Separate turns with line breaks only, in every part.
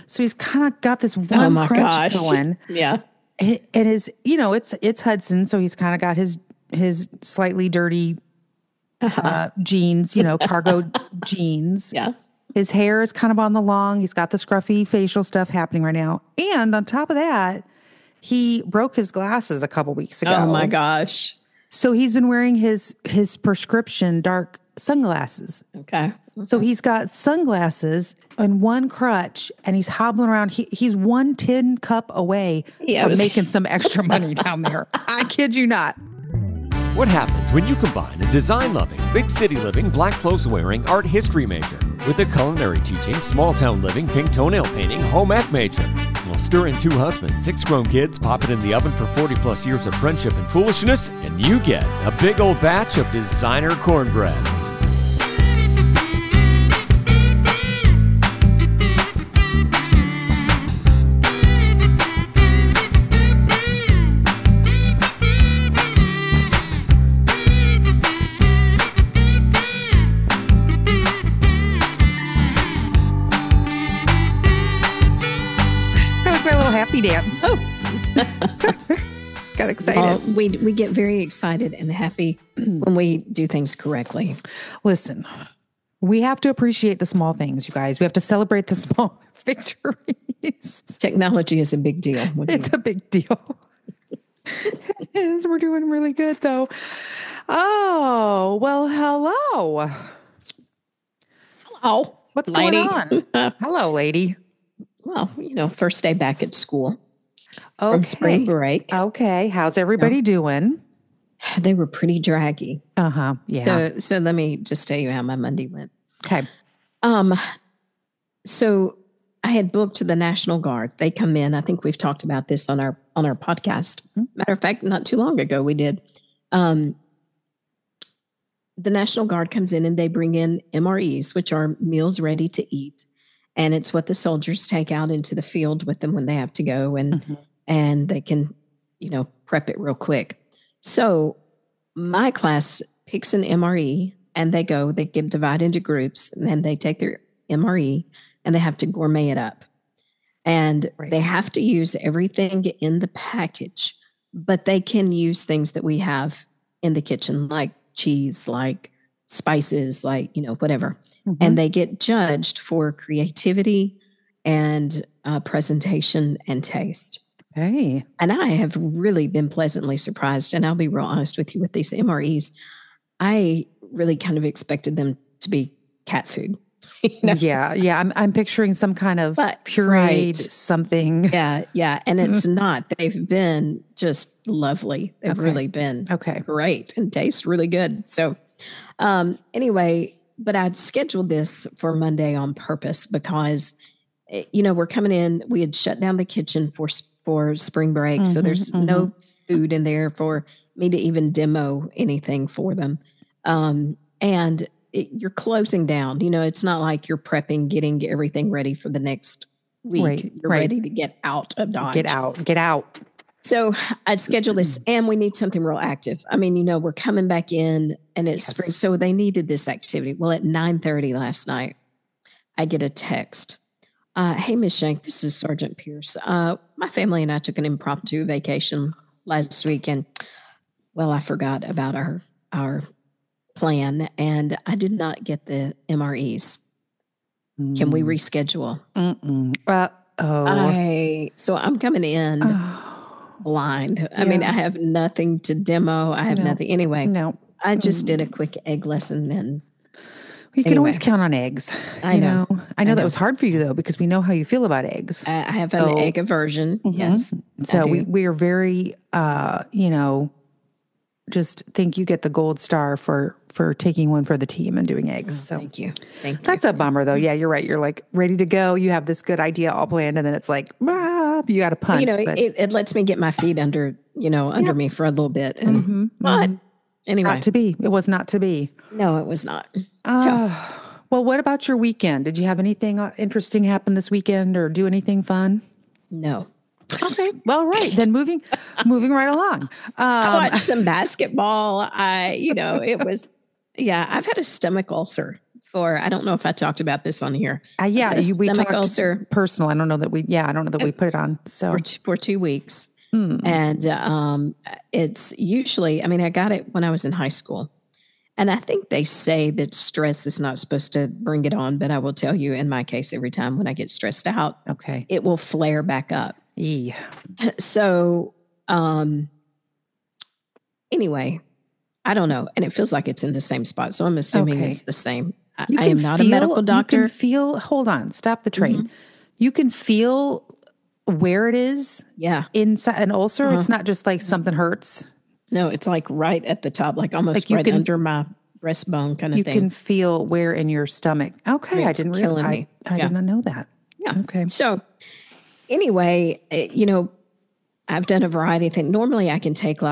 So he's kind of got this
Oh
one
my
crunch
gosh.
going.
Yeah.
And his, it's Hudson. So he's kind of got his slightly dirty jeans, cargo jeans.
Yeah.
His hair is kind of on the long. He's got the scruffy facial stuff happening right now. And on top of that, he broke his glasses a couple weeks ago.
Oh my gosh.
So he's been wearing his prescription dark sunglasses.
Okay.
So he's got sunglasses and one crutch, and he's hobbling around. He's 1 tin cup away from making some extra money down there. I kid you not.
What happens when you combine a design-loving, big city living, black clothes-wearing art history major with a culinary teaching, small-town living, pink toenail painting, home ec major? Well, stir in 2 husbands, 6 grown kids, pop it in the oven for 40-plus years of friendship and foolishness, and you get a big old batch of designer cornbread.
Happy dance.
Oh.
Got excited.
We get very excited and happy when we do things correctly.
Listen, we have to appreciate the small things, you guys. We have to celebrate the small victories.
Technology is a big deal.
It's a big deal. It is. We're doing really good, though. Oh, well, hello.
Hello.
What's
lady.
going on? Hello, lady.
Well, first day back at school from spring break.
Okay. How's everybody doing?
They were pretty draggy.
Uh-huh. Yeah.
So let me just tell you how my Monday went.
Okay.
So I had booked the National Guard. They come in. I think we've talked about this on our podcast. Matter of fact, not too long ago we did. The National Guard comes in and they bring in MREs, which are meals ready to eat. And it's what the soldiers take out into the field with them when they have to go, and they can, prep it real quick. So my class picks an MRE and they get divided into groups, and then they take their MRE and they have to gourmet it up. And they have to use everything in the package, but they can use things that we have in the kitchen, like cheese, like spices, like, whatever. And they get judged for creativity and presentation and taste.
Hey.
And I have really been pleasantly surprised. And I'll be real honest with you with these MREs. I really kind of expected them to be cat food.
Yeah. I'm picturing some kind of pureed something.
Yeah. And it's not. They've been just lovely. They've really been great and taste really good. So anyway, but I'd scheduled this for Monday on purpose because, we're coming in. We had shut down the kitchen for spring break. So there's no food in there for me to even demo anything for them. And you're closing down. It's not like you're prepping, getting everything ready for the next week. You're ready to get out of Dodge.
Get out.
So I'd schedule this, and we need something real active. I mean, we're coming back in, and it's spring, so they needed this activity. Well, at 9:30 last night, I get a text. Hey, Miss Shank, this is Sergeant Pierce. My family and I took an impromptu vacation last weekend. Well, I forgot about our plan, and I did not get the MREs. Can we reschedule? So I'm coming in blind. I mean, I have nothing to demo. I have nothing. Anyway, I just did a quick egg lesson, and
you can always count on eggs. I know that was hard for you though, because we know how you feel about eggs.
I have an egg aversion. Yes.
So we are very, just think you get the gold star for taking one for the team and doing eggs. So
Thank you.
That's a bummer though. Yeah, you're right. You're like ready to go. You have this good idea all planned, and then it's like, you got to punt.
It lets me get my feet under me for a little bit. And, but anyway.
Not to be. It was not to be.
No, it was not.
Well, what about your weekend? Did you have anything interesting happen this weekend or do anything fun?
No.
Okay. Well, right. Then moving right along.
I watched some basketball. It was, I've had a stomach ulcer I don't know if I talked about this on here.
We talked
ulcer
personal. I don't know that we put it on. So
for 2 weeks. And it's usually, I got it when I was in high school. And I think they say that stress is not supposed to bring it on, but I will tell you, in my case, every time when I get stressed out, it will flare back up.
Yeah.
So, anyway, I don't know. And it feels like it's in the same spot. So I'm assuming it's the same. I am not a medical doctor.
You can feel, hold on, stop the train. You can feel where it is.
Yeah.
Inside an ulcer. It's not just like something hurts.
No, it's like right at the top, like almost like under my breastbone kind of thing.
You can feel where in your stomach. Okay. I didn't realize. I did not know that.
Yeah.
Okay.
So anyway, I've done a variety of things. Normally I can take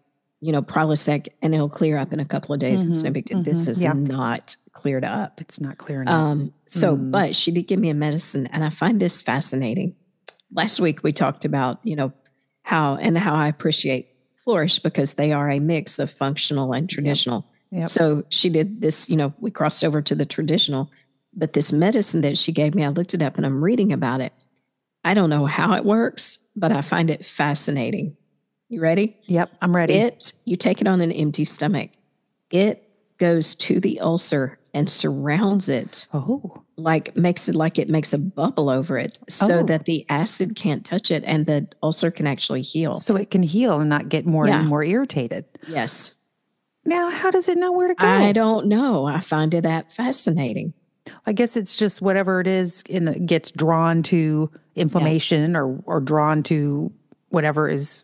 Prilosec and it'll clear up in a couple of days. It's no big deal. This is not cleared up.
It's not clear enough.
But she did give me a medicine, and I find this fascinating. Last week we talked about, how I appreciate Flourish because they are a mix of functional and traditional.
Yep.
So she did this, we crossed over to the traditional, but this medicine that she gave me, I looked it up and I'm reading about it. I don't know how it works, but I find it fascinating. You ready?
Yep, I'm ready.
You take it on an empty stomach. It goes to the ulcer and surrounds it.
Oh.
Makes a bubble over it so that the acid can't touch it and the ulcer can actually heal.
So it can heal and not get more and more irritated.
Yes.
Now, how does it know where to go?
I don't know. I find it that fascinating.
I guess it's just whatever it is gets drawn to inflammation or drawn to whatever is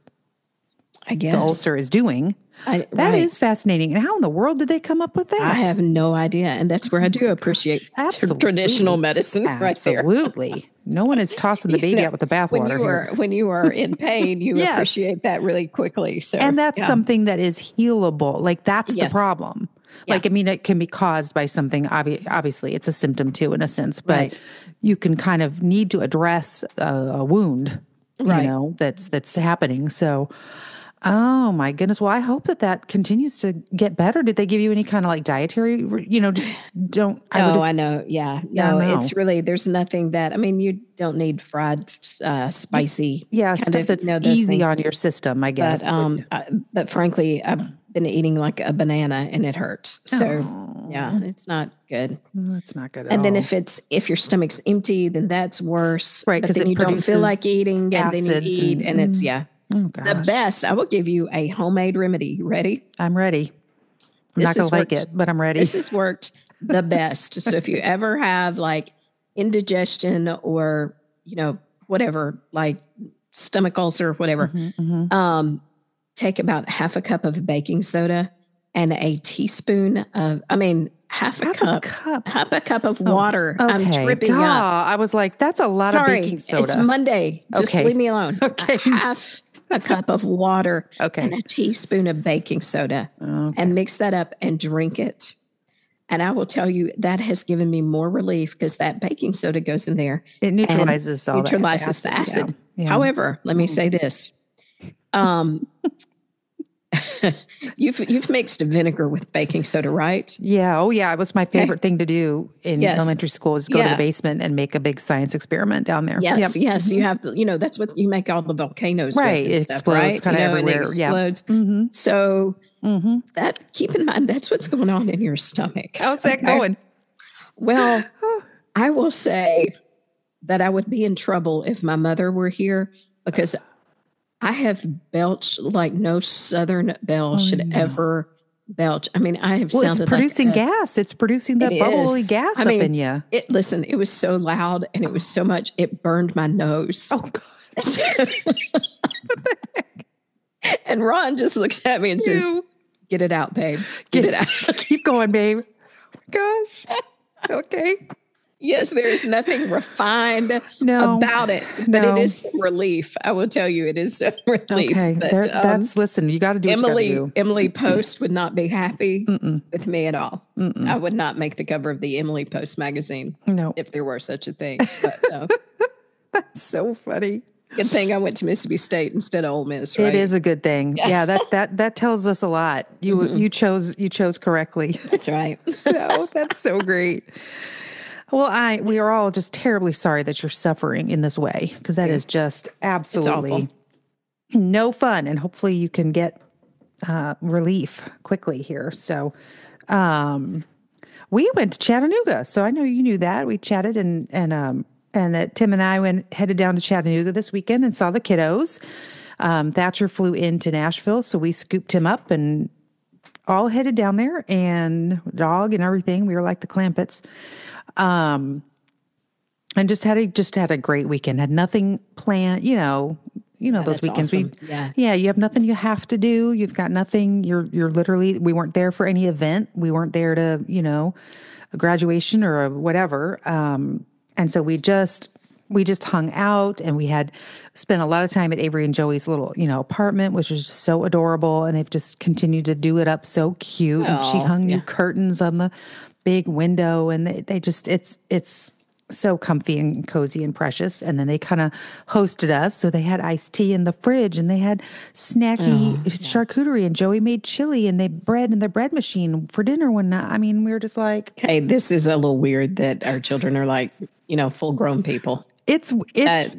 the ulcer is doing. That is fascinating. And how in the world did they come up with that?
I have no idea. And that's where I do appreciate traditional medicine right there.
Absolutely. No one is tossing the baby out with the bathwater here.
When you are in pain, you appreciate that really quickly. So,
and that's something that is healable. Like that's the problem. Yeah. It can be caused by something. Obviously, it's a symptom too, in a sense, but you can kind of need to address a wound, that's happening. So, oh my goodness. Well, I hope that continues to get better. Did they give you any kind of dietary, just don't.
I know. Yeah. No, it's really, there's nothing that, you don't need fried, spicy.
Stuff that's easy on your system, I guess.
But frankly, I've been eating a banana and it hurts. So it's not good.
No, it's not good at all.
And then if your stomach's empty, then that's worse. Right. Because then you don't feel like eating and then you eat and it's,
Oh, gosh.
The best. I will give you a homemade remedy. You ready?
I'm ready. I'm not going to like it, but I'm ready.
This has worked the best. So if you ever have indigestion or, whatever, stomach ulcer, whatever, take about half a cup of baking soda and a teaspoon of, half a cup of water.
Okay.
I'm tripping up.
I was like, that's a lot of baking soda.
It's Monday. Just leave me alone.
Okay.
Half a cup of water and a teaspoon of baking soda and mix that up and drink it. And I will tell you that has given me more relief because that baking soda goes in there.
It neutralizes the
acid. Yeah. However, let me say this. You've mixed vinegar with baking soda, right?
Yeah. Oh, yeah. It was my favorite thing to do in elementary school is go to the basement and make a big science experiment down there.
Yes. Yep. Yes. You have, that's what you make all the volcanoes
right.
with.
It explodes kind of everywhere.
And it explodes. Yeah. Mm-hmm. So that, keep in mind, that's what's going on in your stomach.
How's that going?
Well, I will say that I would be in trouble if my mother were here because I have belched like no Southern belle should ever belch. I have sounded
it's producing gas. It's producing that bubbly gas up in you.
Listen, it was so loud and it was so much, it burned my nose.
Oh, God. What the heck?
And Ron just looks at me and says, get it out, babe. Get it out.
Keep going, babe. Gosh. Okay.
Yes, there is nothing refined about it, but it is some relief. I will tell you, it is some relief.
Okay, but, listen, you got to do
Emily Post would not be happy with me at all. I would not make the cover of the Emily Post magazine if there were such a thing. But,
That's so funny.
Good thing I went to Mississippi State instead of Ole Miss, right?
It is a good thing. Yeah, that tells us a lot. You chose correctly.
That's right.
So that's so great. Well, we are all just terribly sorry that you're suffering in this way, because that is just absolutely no fun. And hopefully you can get relief quickly here. So we went to Chattanooga. So I know you knew that. We chatted and that Tim and I headed down to Chattanooga this weekend and saw the kiddos. Thatcher flew into Nashville, so we scooped him up and all headed down there, and dog and everything. We were like the Clampetts. And just had a great weekend. Had nothing planned, those weekends.
Awesome.
You have nothing you have to do. You've got nothing. You're literally, we weren't there for any event. We weren't there to, a graduation or a whatever. And so we just hung out, and we had spent a lot of time at Avery and Joey's little, apartment, which was just so adorable. And they've just continued to do it up so cute. And she hung new curtains on the big window, and they just, it's so comfy and cozy and precious. And then they kind of hosted us. So they had iced tea in the fridge, and they had snacky charcuterie, and Joey made chili, and they bread in the bread machine for dinner one night. I mean, we were just like,
okay, this is a little weird that our children are like, full grown people.
It's wild.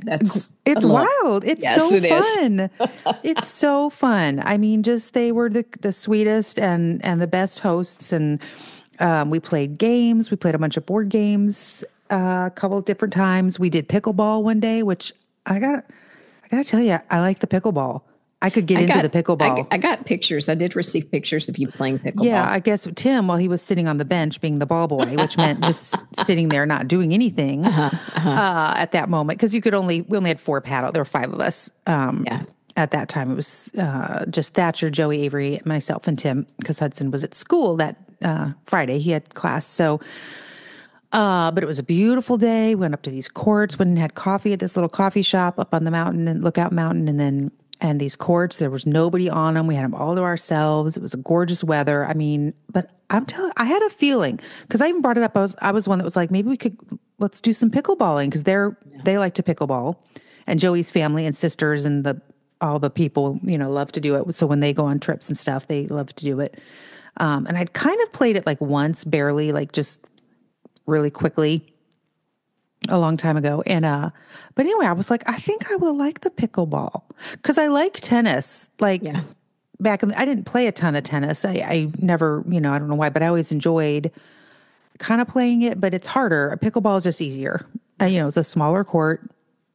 It's so fun. It's so fun. I mean, just, they were the sweetest and the best hosts. And we played games. We played a bunch of board games a couple of different times. We did pickleball one day, which I gotta tell you, I like the pickleball. I could get into the pickleball.
I got pictures. I did receive pictures of you playing pickleball.
Yeah, I guess Tim, while he was sitting on the bench being the ball boy, which meant just sitting there not doing anything at that moment, because we only had 4 paddle. There were 5 of us. At that time, it was just Thatcher, Joey, Avery, myself, and Tim, because Hudson was at school that Friday. He had class. So, but it was a beautiful day. We went up to these courts, went and had coffee at this little coffee shop up on the mountain and Lookout Mountain, and these courts, there was nobody on them. We had them all to ourselves. It was a gorgeous weather. I mean, but I'm telling, I had a feeling, because I even brought it up. I was one that was like, maybe let's do some pickleballing, because they like to pickleball, and Joey's family and sisters and all the people, love to do it. So when they go on trips and stuff, they love to do it. And I'd kind of played it like once, barely, like just really quickly, a long time ago. And, but anyway, I was like, I think I will like the pickleball, because I like tennis. Like back I didn't play a ton of tennis. I never, I don't know why, but I always enjoyed kind of playing it, but it's harder. A pickleball is just easier. It's a smaller court,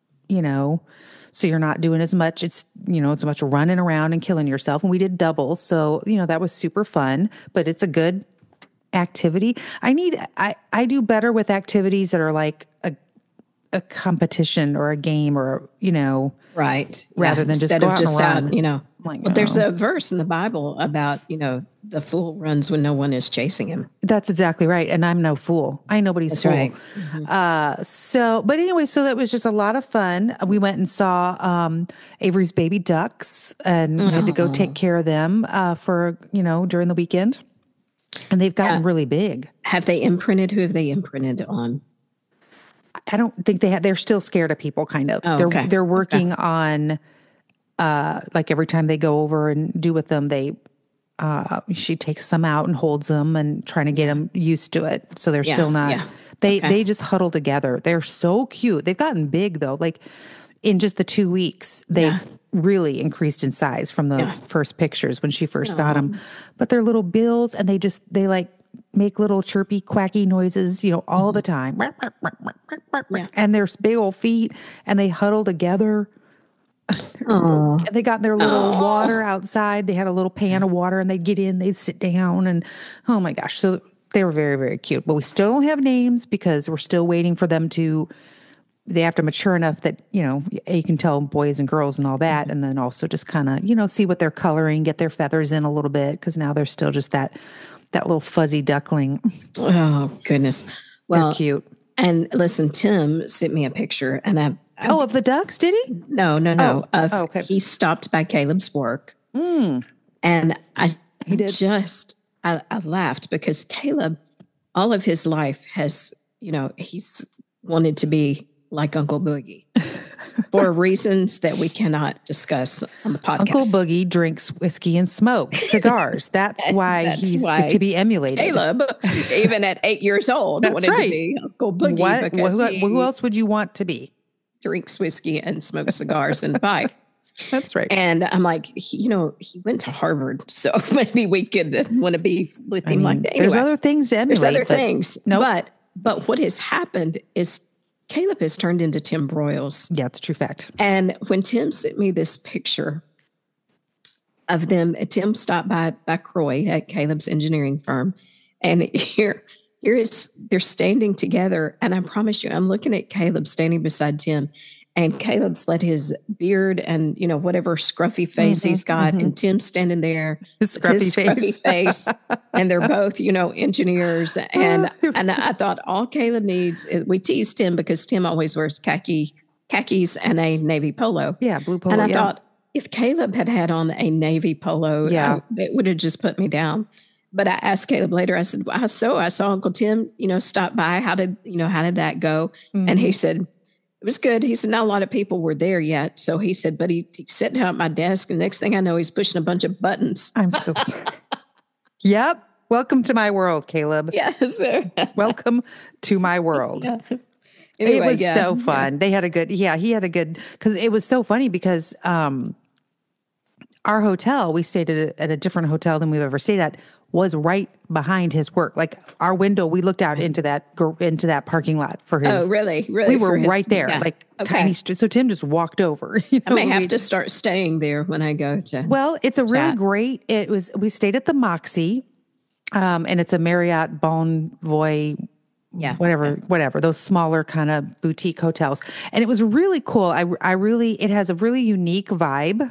so you're not doing as much. It's, it's much running around and killing yourself. And we did doubles. So, that was super fun, but it's a good activity. I do better with activities that are like a competition or a game, or
right,
rather than just go out and run.
But there's a verse in the Bible about the fool runs when no one is chasing him.
That's exactly right. And I'm no fool. I ain't nobody's fool.
Right.
Mm-hmm. But anyway, so that was just a lot of fun. We went and saw Avery's baby ducks, and we had to go take care of them for during the weekend. And they've gotten really big.
Have they imprinted? Who have they imprinted on?
I don't think they have. They're still scared of people, kind of. They're working on, like every time they go over and do with them, she takes them out and holds them and trying to get them used to it. So they're still not. Yeah. They just huddle together. They're so cute. They've gotten big though. Like in just the 2 weeks, they've really increased in size from the first pictures when she first got them. But they're little bills, and they like make little chirpy, quacky noises, all the time. And their big old feet, and they huddle together. They got their little water outside. They had a little pan of water, and they'd get in, they'd sit down, and oh my gosh. So they were very, very cute. But we still don't have names, because we're still waiting for them they have to mature enough that, you can tell boys and girls and all that. And then also just kind of, see what they're coloring, get their feathers in a little bit, because now they're still just that little fuzzy duckling.
Oh, goodness. Well,
they're cute.
And listen, Tim sent me a picture, and
of the ducks, did he?
No. Okay. He stopped by Caleb's work. And I laughed, because Caleb, all of his life has, he's wanted to be like Uncle Boogie. for reasons that we cannot discuss on the podcast.
Uncle Boogie drinks whiskey and smokes cigars. That's why he's to be emulated.
Caleb, even at 8 years old, wanted to be Uncle Boogie.
Who else would you want to be?
Drinks whiskey and smokes cigars and bike.
That's right.
And I'm like, he went to Harvard, so maybe we could want to be with him like that. Anyway,
there's other things to emulate.
There's other things. Nope. But what has happened is Caleb has turned into Tim Broyles.
Yeah, it's a true fact.
And when Tim sent me this picture of them, Tim stopped by Croy at Caleb's engineering firm, and here is they're standing together. And I promise you, I'm looking at Caleb standing beside Tim. And Caleb's let his beard and, whatever scruffy face he's got. And Tim's standing there
his scruffy
face. And they're both, engineers. And I thought all Caleb needs is, we teased Tim because Tim always wears khakis and a navy polo.
Yeah, blue polo.
And I thought if Caleb had on a navy polo, it would have just put me down. But I asked Caleb later, I said, I saw Uncle Tim, stop by. How did that go? And he said, it was good. He said, not a lot of people were there yet. So he said, but he's sitting down at my desk. And the next thing I know, he's pushing a bunch of buttons.
I'm so sorry. Yep. Welcome to my world, Caleb.
Yes.
Welcome to my world.
Yeah. Anyway,
it was so fun. They had a good, he had a good, because it was so funny because our hotel, we stayed at a different hotel than we've ever stayed at, was right behind his work. Like our window, we looked out into that parking lot for his.
Oh, really?
We were right there, tiny. So Tim just walked over.
I may have to start staying there when I go to.
Well, it's a really great. We stayed at the Moxie, and it's a Marriott Bonvoy.
Yeah.
Whatever, those smaller kind of boutique hotels. And it was really cool. It has a really unique vibe.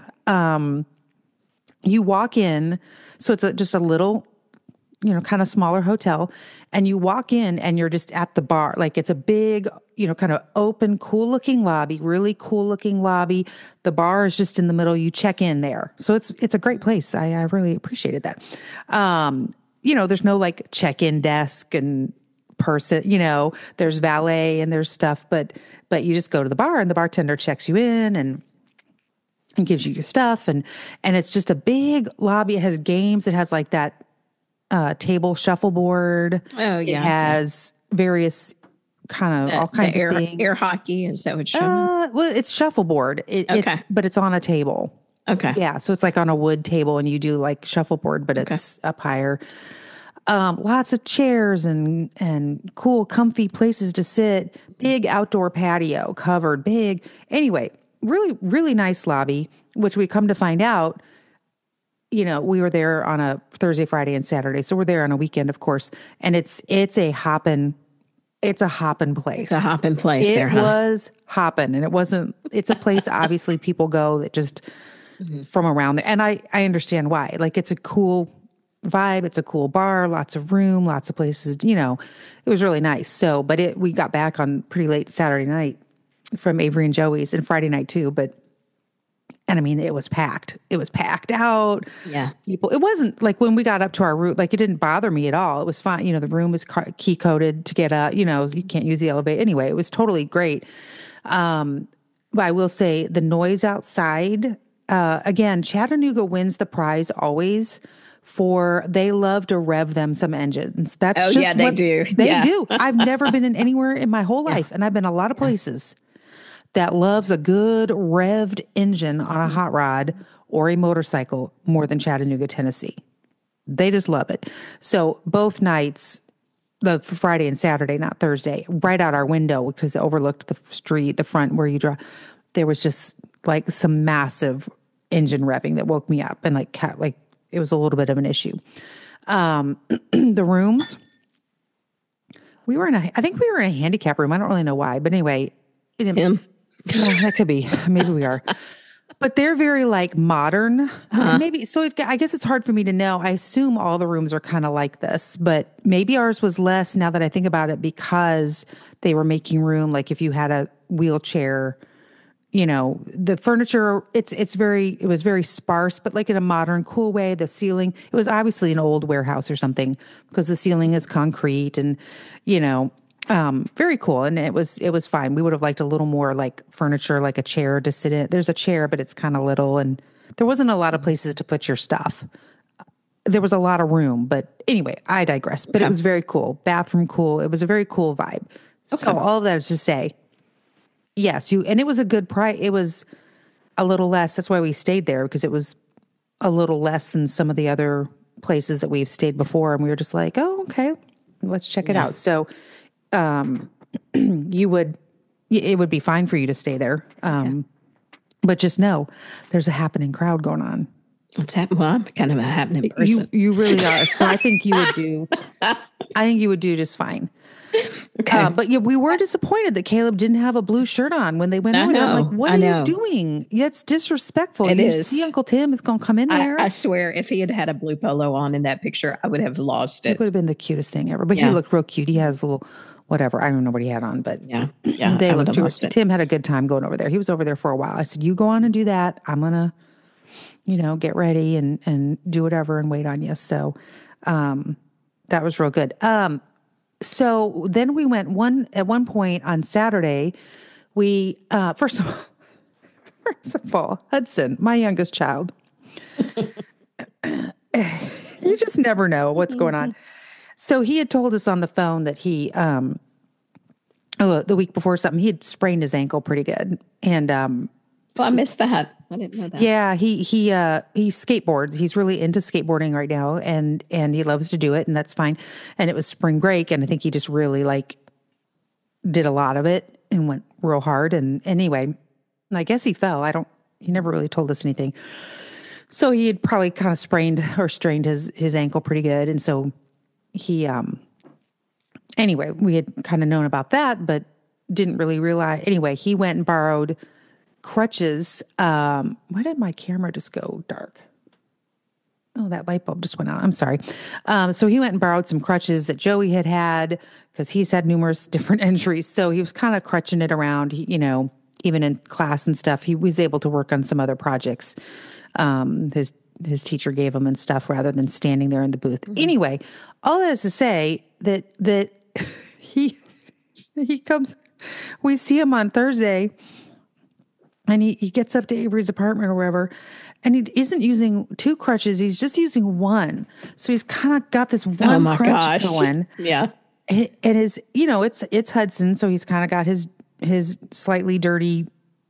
You walk in, so it's just a little, kind of smaller hotel, and you walk in and you're just at the bar. Like it's a big, kind of open, cool looking lobby, really cool looking lobby. The bar is just in the middle. You check in there. So it's a great place. I really appreciated that. There's no like check-in desk and person, there's valet and there's stuff, but you just go to the bar and the bartender checks you in and gives you your stuff. And it's just a big lobby. It has games. It has like that table shuffleboard.
Oh, yeah.
It has various kind of all kinds of things.
Air hockey, is that what you're showing?
Well, it's shuffleboard. But it's on a table.
Okay.
Yeah. So it's like on a wood table and you do like shuffleboard, but it's up higher. Lots of chairs and cool, comfy places to sit. Big outdoor patio covered, big. Anyway, really, really nice lobby, which we come to find out, we were there on a Thursday, Friday, and Saturday. So we're there on a weekend, of course. And it's a hoppin' place.
It's a hoppin' place there, huh?
It was hoppin', and it's a place obviously people go that just from around there. And I understand why. Like it's a cool vibe. It's a cool bar, lots of room, lots of places, it was really nice. So, but we got back on pretty late Saturday night from Avery and Joey's, and Friday night too. And I mean, it was packed. It was packed out.
Yeah.
People, it wasn't like when we got up to our room, like it didn't bother me at all. It was fine. The room was key coded to get up, you can't use the elevator. Anyway, it was totally great. But I will say the noise outside, again, Chattanooga wins the prize always they love to rev them some engines. That's
they do.
They do. I've never been in anywhere in my whole life, and I've been a lot of places that loves a good revved engine on a hot rod or a motorcycle more than Chattanooga, Tennessee. They just love it. So both nights, the Friday and Saturday, not Thursday, right out our window because it overlooked the street, the front where you drive, there was just like some massive engine revving that woke me up, and like it was a little bit of an issue. The rooms, I think we were in a handicap room. I don't really know why, but anyway, that could be, maybe we are, but they're very like modern. Maybe. So I guess it's hard for me to know. I assume all the rooms are kind of like this, but maybe ours was less now that I think about it, because they were making room. Like if you had a wheelchair, the furniture, it was very sparse, but like in a modern, cool way. The ceiling, it was obviously an old warehouse or something because the ceiling is concrete and, Very cool. And it was fine. We would have liked a little more like furniture, like a chair to sit in. There's a chair, but it's kind of little, and there wasn't a lot of places to put your stuff. There was a lot of room, but anyway, I digress. But it was very cool. Bathroom cool. It was a very cool vibe. Okay. So all of that is to say, yes, and it was a good price. It was a little less. That's why we stayed there, because it was a little less than some of the other places that we've stayed before. And we were just like, oh, okay, let's check it out. So it would be fine for you to stay there. But just know there's a happening crowd going on.
What's happening? Well, I'm kind of a happening person.
You really are. So I think you would do just fine.
Okay.
But yeah, we were disappointed that Caleb didn't have a blue shirt on when they went over there. I'm like, what are you doing? Yeah, it's disrespectful.
It is.
See Uncle Tim is going to come in there.
I swear, if he had had a blue polo on in that picture, I would have lost it.
It would have been the cutest thing ever. But he looked real cute. He has a little, whatever. I don't know what he had on, but
yeah.
They looked cute. Tim had a good time going over there. He was over there for a while. I said, you go on and do that. I'm going to, get ready and do whatever and wait on you. So that was real good. So then we went at one point on Saturday, we, first of all, Hudson, my youngest child, you just never know what's going on. So he had told us on the phone that he, the week before something, he had sprained his ankle pretty good. And,
I missed that. I didn't know that.
Yeah, he skateboards. He's really into skateboarding right now, and he loves to do it, and that's fine. And it was spring break, and I think he just really did a lot of it and went real hard. And anyway, I guess he fell. He never really told us anything. So he had probably kind of sprained or strained his ankle pretty good, and so he anyway, we had kind of known about that, but didn't really realize. Anyway, he went and borrowed crutches. Why did my camera just go dark? Oh, that light bulb just went out. I'm sorry. So he went and borrowed some crutches that Joey had because he's had numerous different injuries. So he was kind of crutching it around, even in class and stuff. He was able to work on some other projects. His teacher gave him and stuff rather than standing there in the booth. Mm-hmm. Anyway, all that is to say that he comes, we see him on Thursday, and he gets up to Avery's apartment or wherever, and he isn't using two crutches. He's just using one. So he's kind of got this one crutch going.
Yeah.
And it's Hudson. So he's kind of got his slightly dirty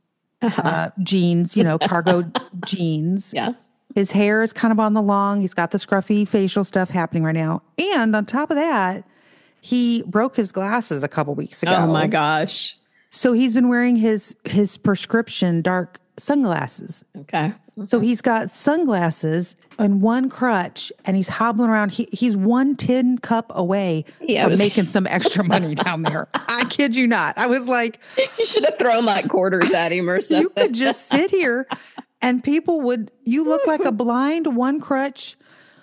jeans, cargo jeans.
Yeah.
His hair is kind of on the long. He's got the scruffy facial stuff happening right now. And on top of that, he broke his glasses a couple weeks ago.
Oh my gosh.
So he's been wearing his prescription dark sunglasses.
Okay.
So he's got sunglasses and one crutch, and he's hobbling around. He's one tin cup away from making some extra money down there. I kid you not. I was like,
you should have thrown like quarters at him or something.
You could just sit here and people you look like a blind one crutch.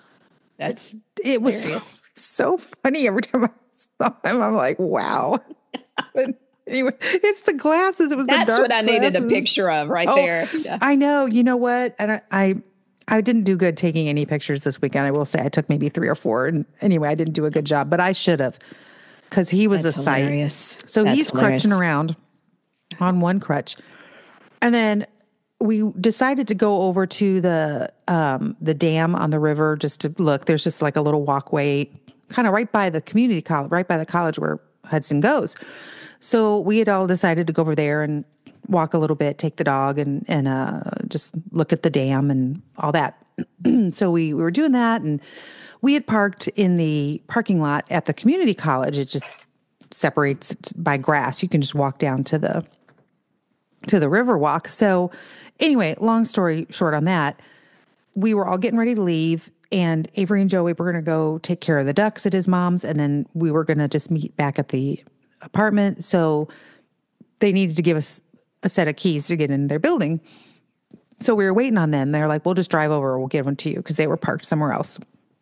It
was so funny every time I saw him. I'm like, wow. But anyway, it's the glasses. It was
that's
the dark
what I
glasses.
needed a picture of right there. Yeah.
I know. You know what? And I didn't do good taking any pictures this weekend. I will say I took maybe 3 or 4. And anyway, I didn't do a good job, but I should have, because he was a sight. So he's crutching around on one crutch. And then we decided to go over to the dam on the river just to look. There's just like a little walkway kind of right by the community college, right by the college where Hudson goes. So we had all decided to go over there and walk a little bit, take the dog and just look at the dam and all that. So we were doing that, and we had parked in the parking lot at the community college. It just separates by grass. You can just walk down to the river walk. So anyway, long story short on that, we were all getting ready to leave, and Avery and Joey were going to go take care of the ducks at his mom's, and then we were going to just meet back at the apartment. So they needed to give us a set of keys to get in their building. So we were waiting on them. They're like, we'll just drive over. We'll give them to you, because they were parked somewhere else.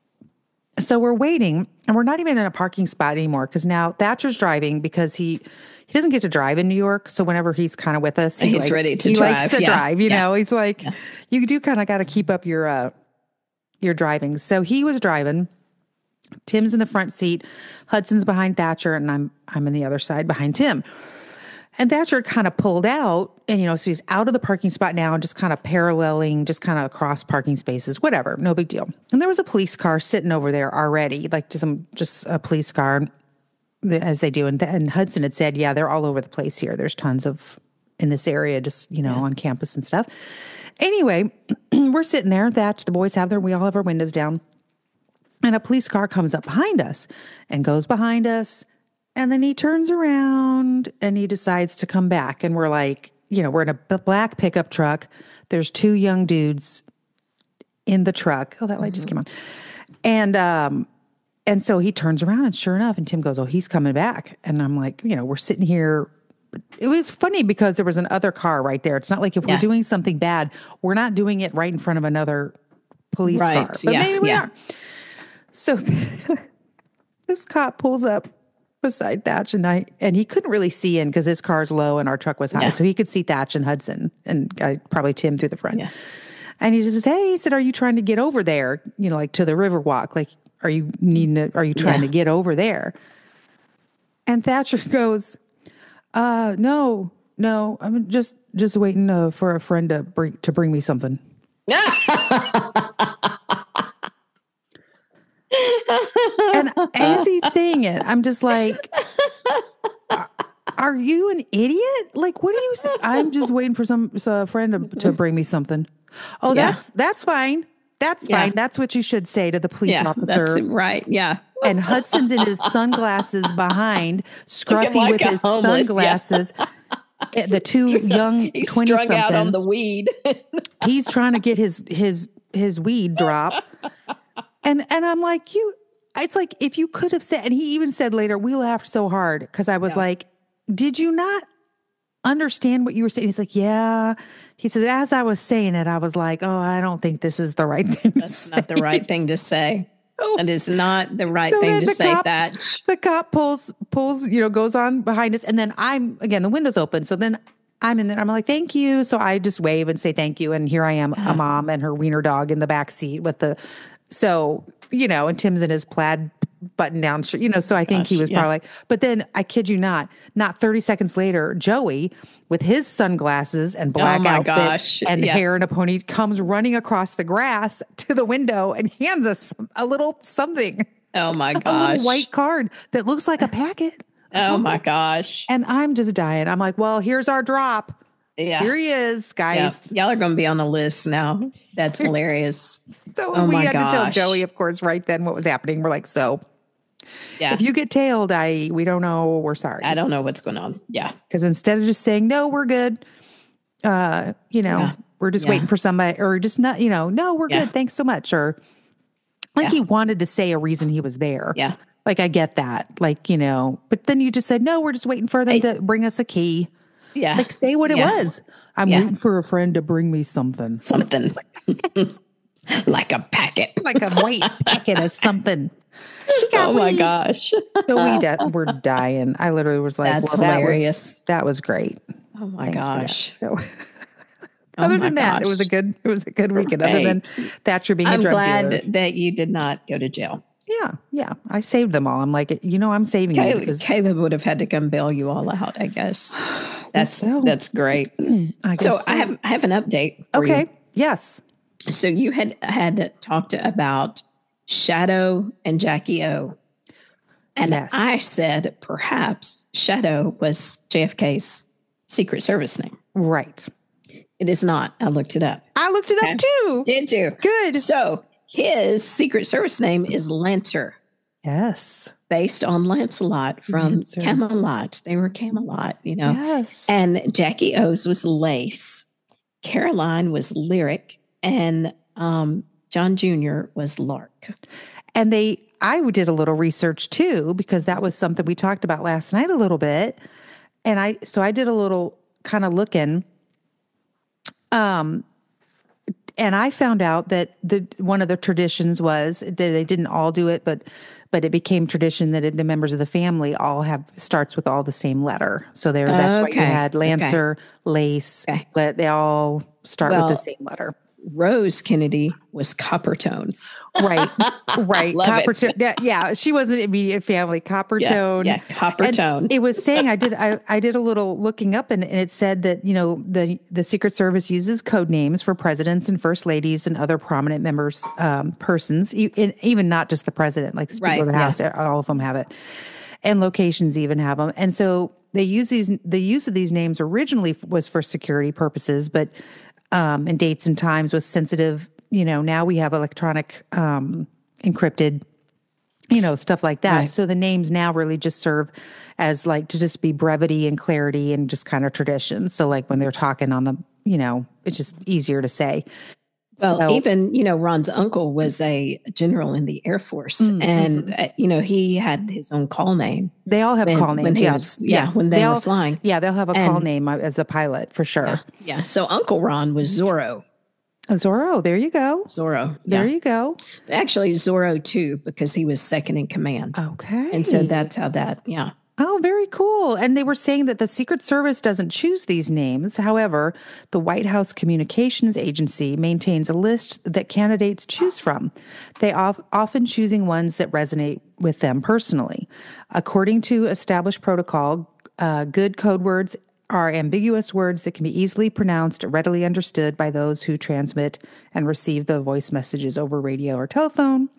So we're waiting, and we're not even in a parking spot anymore, because now Thatcher's driving, because he doesn't get to drive in New York. So whenever he's kind of with us,
he's ready to drive.
He likes to drive, you know, he's like, you do kind of got to keep up your driving. So he was driving, Tim's in the front seat, Hudson's behind Thatcher, and I'm in the other side behind Tim. And Thatcher kind of pulled out, and, so he's out of the parking spot now and just kind of paralleling, just kind of across parking spaces, whatever, no big deal. And there was a police car sitting over there already, like just a police car, as they do. And Hudson had said, yeah, they're all over the place here. There's tons of in this area, just, on campus and stuff. Anyway, we're sitting there. The boys we all have our windows down. And a police car comes up behind us and goes behind us. And then he turns around and he decides to come back. And we're like, we're in a black pickup truck. There's two young dudes in the truck. Oh, that light just came on. And so he turns around, and sure enough, and Tim goes, oh, he's coming back. And I'm like, we're sitting here. It was funny because there was another car right there. It's not like if we're doing something bad, we're not doing it right in front of another police car. But maybe we are. So this cop pulls up beside Thatch and he couldn't really see in because his car's low and our truck was high. Yeah. So he could see Thatch and Hudson and probably Tim through the front. Yeah. And he just says, hey, he said, are you trying to get over there? Like to the Riverwalk? Like, are you trying to get over there? And Thatcher goes, no, I'm just waiting for a friend to bring me something. And as he's saying it, I'm just like, are you an idiot? Like, what are you saying? I'm just waiting for a friend to bring me something. Oh, that's fine. That's fine. That's what you should say to the police officer. That's
right. Yeah.
And Hudson's in his sunglasses behind, scruffy with his sunglasses. Yeah. The two young 20-somethings. He's strung out
on the weed.
He's trying to get his weed drop. And I'm like, it's like, if you could have said, and he even said later, we laughed so hard because I was like, did you not understand what you were saying? He's like, yeah. He said, as I was saying it, I was like, oh, I don't think this is the right thing to say.
That's not the right thing to say. That is not the right thing to say, Thatch.
The cop pulls, goes on behind us. And then the window's open. So then I'm in there. I'm like, thank you. So I just wave and say thank you. And here I am, a mom and her wiener dog in the back seat with and Tim's in his plaid button down shirt, so I think he was probably like, but then I kid you not 30 seconds later, Joey with his sunglasses and black outfit and hair in a pony comes running across the grass to the window and hands us a little something.
Oh my gosh.
A little white card that looks like a packet.
Oh my gosh.
And I'm just dying. I'm like, well, here's our drop. Yeah. Here he is, guys.
Yeah. Y'all are going to be on the list now. That's hilarious.
So we had to tell Joey, of course, right then what was happening. We're like, if you get tailed, we don't know. We're sorry.
I don't know what's going on. Yeah.
Because instead of just saying, no, we're good. We're just waiting for somebody or just not, no, we're good. Thanks so much. Or he wanted to say a reason he was there.
Yeah.
Like, I get that. Like, but then you just said, no, we're just waiting for them to bring us a key.
Yeah.
Like, say what it was. I'm waiting for a friend to bring me something.
Something. Like a packet.
Like a white packet of something.
Oh my gosh.
So we're dying. I literally was like,
that's hilarious.
That was great.
Oh my gosh.
So other than that, it was a good weekend. Other than Thatcher being a drug dealer.
I'm glad that you did not go to jail.
Yeah. I saved them all. I'm like, I'm saving you. Because
Caleb would have had to come bail you all out, I guess. That's great. I have an update for you.
Okay. Yes.
So you had talked about Shadow and Jackie O. And I said perhaps Shadow was JFK's Secret Service name.
Right.
It is not. I looked it up.
I looked it up too.
Did you?
Good.
So his Secret Service name is Lancer.
Yes.
Based on Lancelot from Camelot. They were Camelot,
Yes.
And Jackie O's was Lace. Caroline was Lyric. And John Jr. was Lark.
And I did a little research too, because that was something we talked about last night a little bit. And I did a little kind of looking. And I found out that one of the traditions was that they didn't all do it, but it became tradition that the members of the family all starts with all the same letter. So that's why you had Lancer, Lace. They all start with the same letter.
Rose Kennedy was Coppertone.
Right.
Coppertone.
Yeah. She was an immediate family. Coppertone.
Yeah. Coppertone.
And it was saying, I did a little looking up, and it said that, the Secret Service uses code names for presidents and first ladies and other prominent members, persons, even not just the president, like the Speaker of the House, all of them have it. And locations even have them. And so the use of these names originally was for security purposes, but and dates and times was sensitive. Now we have electronic encrypted, stuff like that. Right. So the names now really just serve as to just be brevity and clarity and just kind of tradition. So when they're talking on the, it's just easier to say.
Well, even, Ron's uncle was a general in the Air Force, and, he had his own call name.
They all have call names.
When they were flying.
Yeah, they'll have a call name as a pilot for sure.
Yeah. So Uncle Ron was Zorro.
Zorro, there you go.
Zorro.
There you go.
Actually, Zorro too, because he was second in command.
Okay.
And so that's how that,
Oh, very cool. And they were saying that the Secret Service doesn't choose these names. However, the White House Communications Agency maintains a list that candidates choose from. They often choosing ones that resonate with them personally. According to established protocol, good code words are ambiguous words that can be easily pronounced, readily understood by those who transmit and receive the voice messages over radio or telephone.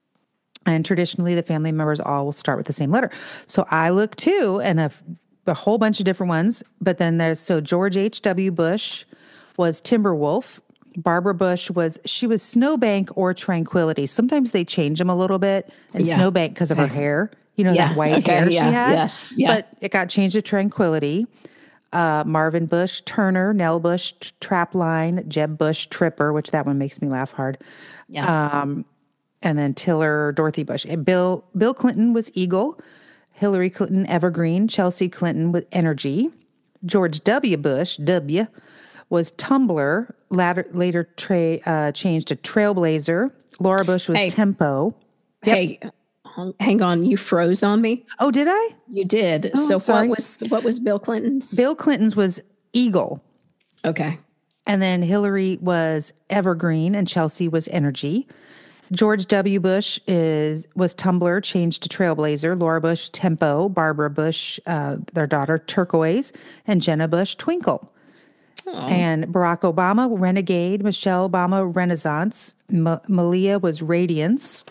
And traditionally, the family members all will start with the same letter. So I look too, and a whole bunch of different ones. But then George H.W. Bush was Timberwolf. Barbara Bush was Snowbank or Tranquility. Sometimes they change them a little bit. And Snowbank because of her hair, that white hair she had.
Yes, yeah.
But it got changed to Tranquility. Marvin Bush, Turner, Nell Bush, Trapline, Jeb Bush, Tripper, which that one makes me laugh hard.
Yeah.
And then Tiller, Dorothy Bush. And Bill Clinton was Eagle. Hillary Clinton, Evergreen. Chelsea Clinton with Energy. George W. Bush, W, was Tumbler. Later changed to Trailblazer. Laura Bush was Tempo.
Yep. Hey, hang on. You froze on me.
Oh, did I?
You did. Oh, so sorry. What was Bill Clinton's?
Bill Clinton's was Eagle.
Okay.
And then Hillary was Evergreen and Chelsea was Energy. George W. Bush was Tumbler, changed to Trailblazer. Laura Bush, Tempo. Barbara Bush, their daughter, Turquoise. And Jenna Bush, Twinkle. Aww. And Barack Obama, Renegade. Michelle Obama, Renaissance. Malia was Radiance.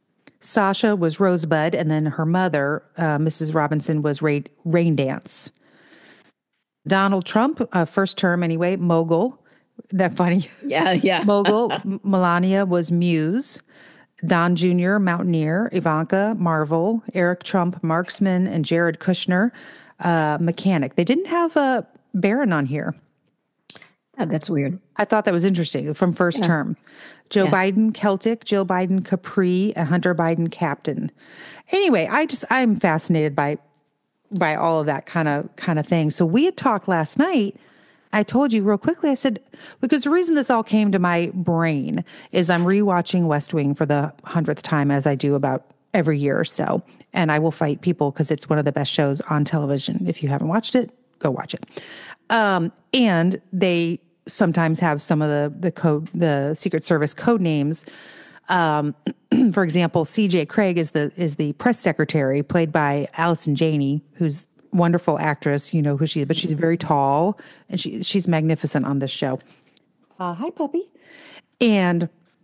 Sasha was Rosebud. And then her mother, Mrs. Robinson, was Rain Dance. Donald Trump, first term anyway, Mogul. Isn't that funny?
Yeah.
Mogul. Melania was Muse. Don Jr., Mountaineer. Ivanka, Marvel. Eric Trump, Marksman. And Jared Kushner, Mechanic. They didn't have a Baron on here.
Oh, that's weird.
I thought that was interesting from first term. Joe Biden, Celtic. Jill Biden, Capri. And Hunter Biden, Captain. Anyway, I'm fascinated by all of that kind of thing. So we had talked last night. I told you real quickly, I said, because the reason this all came to my brain is I'm rewatching West Wing for the 100th time, as I do about every year or so. And I will fight people because it's one of the best shows on television. If you haven't watched it, go watch it. And they sometimes have some of the Secret Service code names. For example, C.J. Craig is the press secretary, played by Allison Janney, who's wonderful actress, you know who she is, but she's very tall and she's magnificent on this show. Hi, puppy. And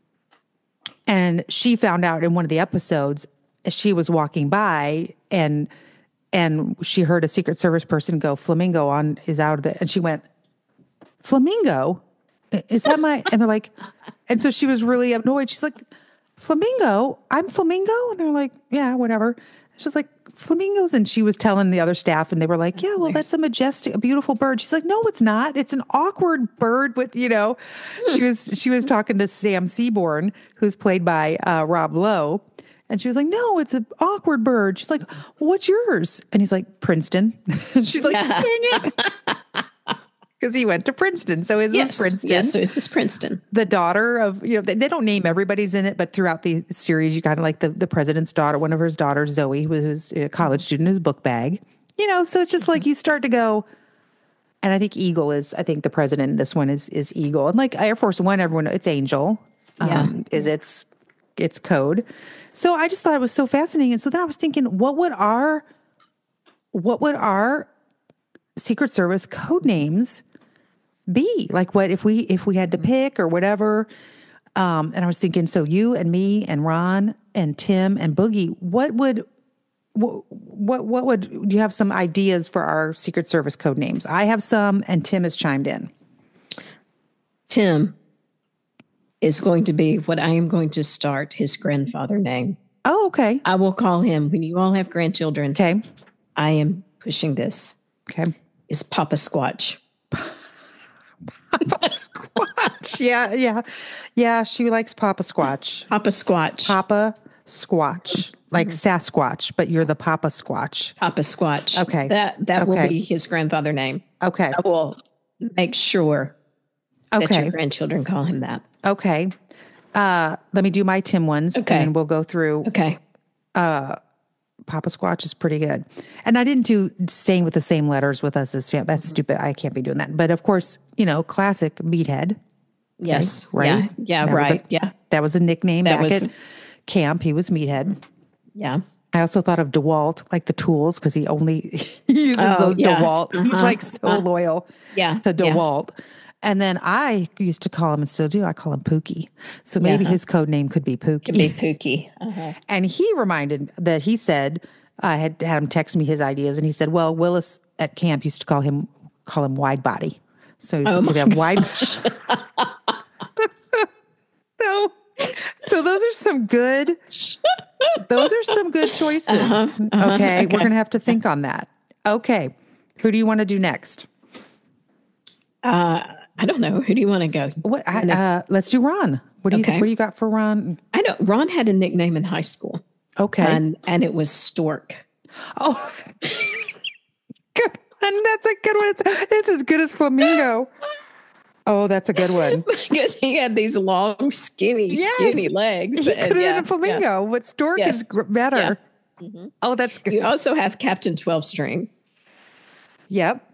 she found out in one of the episodes, she was walking by and she heard a Secret Service person go, "Flamingo is out of the," and she went, "Flamingo? Is that my," and they're like, and so she was really annoyed. She's like, "Flamingo? I'm Flamingo?" And they're like, "Yeah, whatever." She's like, "Flamingos," and she was telling the other staff, and they were like, "Yeah, well, that's a beautiful bird." She's like, "No, it's not. It's an awkward bird with, you know." She was talking to Sam Seaborn, who's played by Rob Lowe, and she was like, "No, it's an awkward bird." She's like, "Well, what's yours?" And he's like, "Princeton." And she's like, "Dang it." Because he went to Princeton. So his was Princeton.
Yes, so his is Princeton.
The daughter of, they don't name everybody's in it, but throughout the series, you kind of like the president's daughter, one of his daughters, Zoe, who was a college student, whose book bag. So it's just like you start to go, And I think Eagle is, I think the president in this one is Eagle. And like Air Force One, everyone, it's Angel, is its code. So I just thought it was so fascinating. And so then I was thinking, what would our Secret Service code names be? Like what if we had to pick or whatever? And I was thinking, so you and me and Ron and Tim and Boogie, what would do you have some ideas for our Secret Service code names? I have some, and Tim has chimed in.
Tim is going to be what I am going to start his grandfather name.
Oh, okay.
I will call him when you all have grandchildren.
Okay.
I am pushing this.
Okay.
Is Papa Squatch.
Papa Squatch. Yeah. She likes Papa Squatch.
Papa Squatch.
Papa Squatch. Like Sasquatch, but you're the Papa Squatch.
Papa Squatch.
Okay.
That will be his grandfather name.
Okay.
I will make sure that your grandchildren call him that.
Okay. Let me do my Tim ones.
Okay.
And then we'll go through.
Okay.
Papa Squatch is pretty good. And I didn't do staying with the same letters with us as family. That's stupid. I can't be doing that. But of course, classic Meathead.
Yes.
Right?
Yeah, right.
That was a nickname back at camp. He was Meathead.
Yeah.
I also thought of DeWalt, like the tools, because he only uses those DeWalt. He's like so loyal to DeWalt. Yeah. And then I used to call him, and still do, I call him Pookie. So maybe his code name could be Pookie.
Could be Pookie.
And he reminded that he said, I had him text me his ideas, and he said, well, Willis at camp used to call him Wide Body. So he'd have wide. So those are some good choices. Okay. We're going to have to think on that. Okay. Who do you want to do next?
I don't know. Who do you want to go?
Let's do Ron. What do you got for Ron?
I know Ron had a nickname in high school.
Okay.
And it was Stork.
Oh, good one. That's a good one. It's as good as Flamingo. Oh, that's a good one.
Because he had these long, skinny legs.
He could have been a flamingo, but Stork is better. Yeah. Mm-hmm. Oh, that's good.
You also have Captain 12 String.
Yep.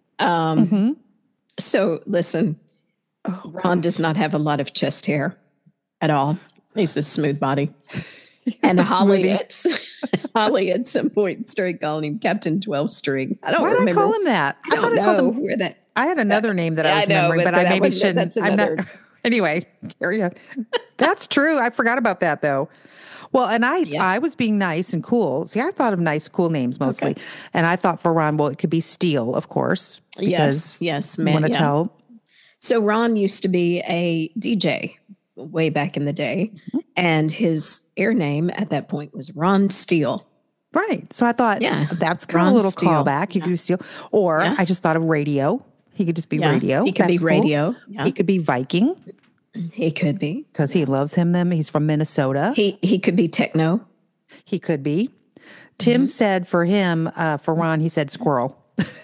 So listen, Ron does not have a lot of chest hair at all. He's a smooth body. And Holly at some point started calling him Captain 12 String. I don't remember.
Why did I call him that?
I don't know where that.
I had another name that I was remembering, but I maybe shouldn't. I'm not. Anyway, carry on. That's true. I forgot about that though. Well, and I was being nice and cool. See, I thought of nice, cool names mostly. Okay. And I thought for Ron, well, it could be Steele, of course.
Yes. Man,
want to tell.
So Ron used to be a DJ way back in the day. Mm-hmm. And his air name at that point was Ron Steele.
Right. So I thought, that's kind of a little callback. He could be Steele. Or I just thought of radio. He could just be radio.
He could be radio.
Yeah. He could be Viking.
He could be.
Because he loves them. He's from Minnesota.
He could be techno.
He could be. Tim said for him, for Ron, he said squirrel.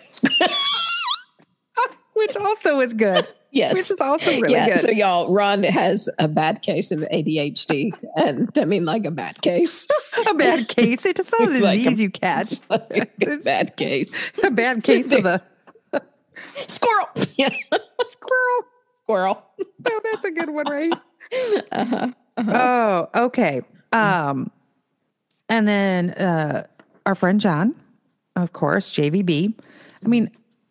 Which also is good.
Yes.
Which is also really good.
So y'all, Ron has a bad case of ADHD. And I mean like a bad case.
A bad case. It's not a disease you catch.
It's a bad case.
A bad case of a...
Squirrel. Squirrel.
Oh, that's a good one, right? Oh, okay. And then our friend John, of course, JVB. I mean,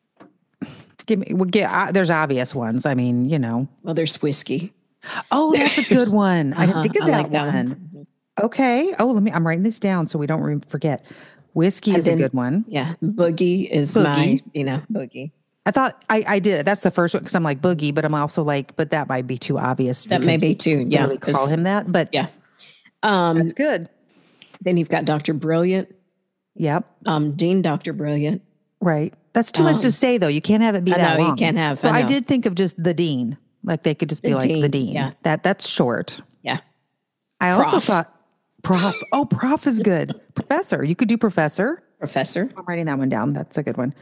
there's obvious ones. I mean,
Well, there's whiskey.
Oh, that's a good one. I didn't think of that one. Okay. Oh, I'm writing this down so we don't forget. Whiskey is a good one.
Yeah. Boogie is my, Boogie.
I thought I did. That's the first one because I'm like Boogie, but I'm also like, but that might be too obvious.
That may be too. Yeah.
Really call him that, but that's good.
Then you've got Dr. Brilliant.
Yep.
Dean Dr. Brilliant.
Right. That's too much to say though. You can't have it be that long.
You can't have.
So I did think of just the Dean. Like they could just be like the Dean.
Yeah.
That's short.
Yeah.
I also thought Prof. Oh, Prof is good. Professor. You could do Professor.
Professor.
I'm writing that one down. That's a good one.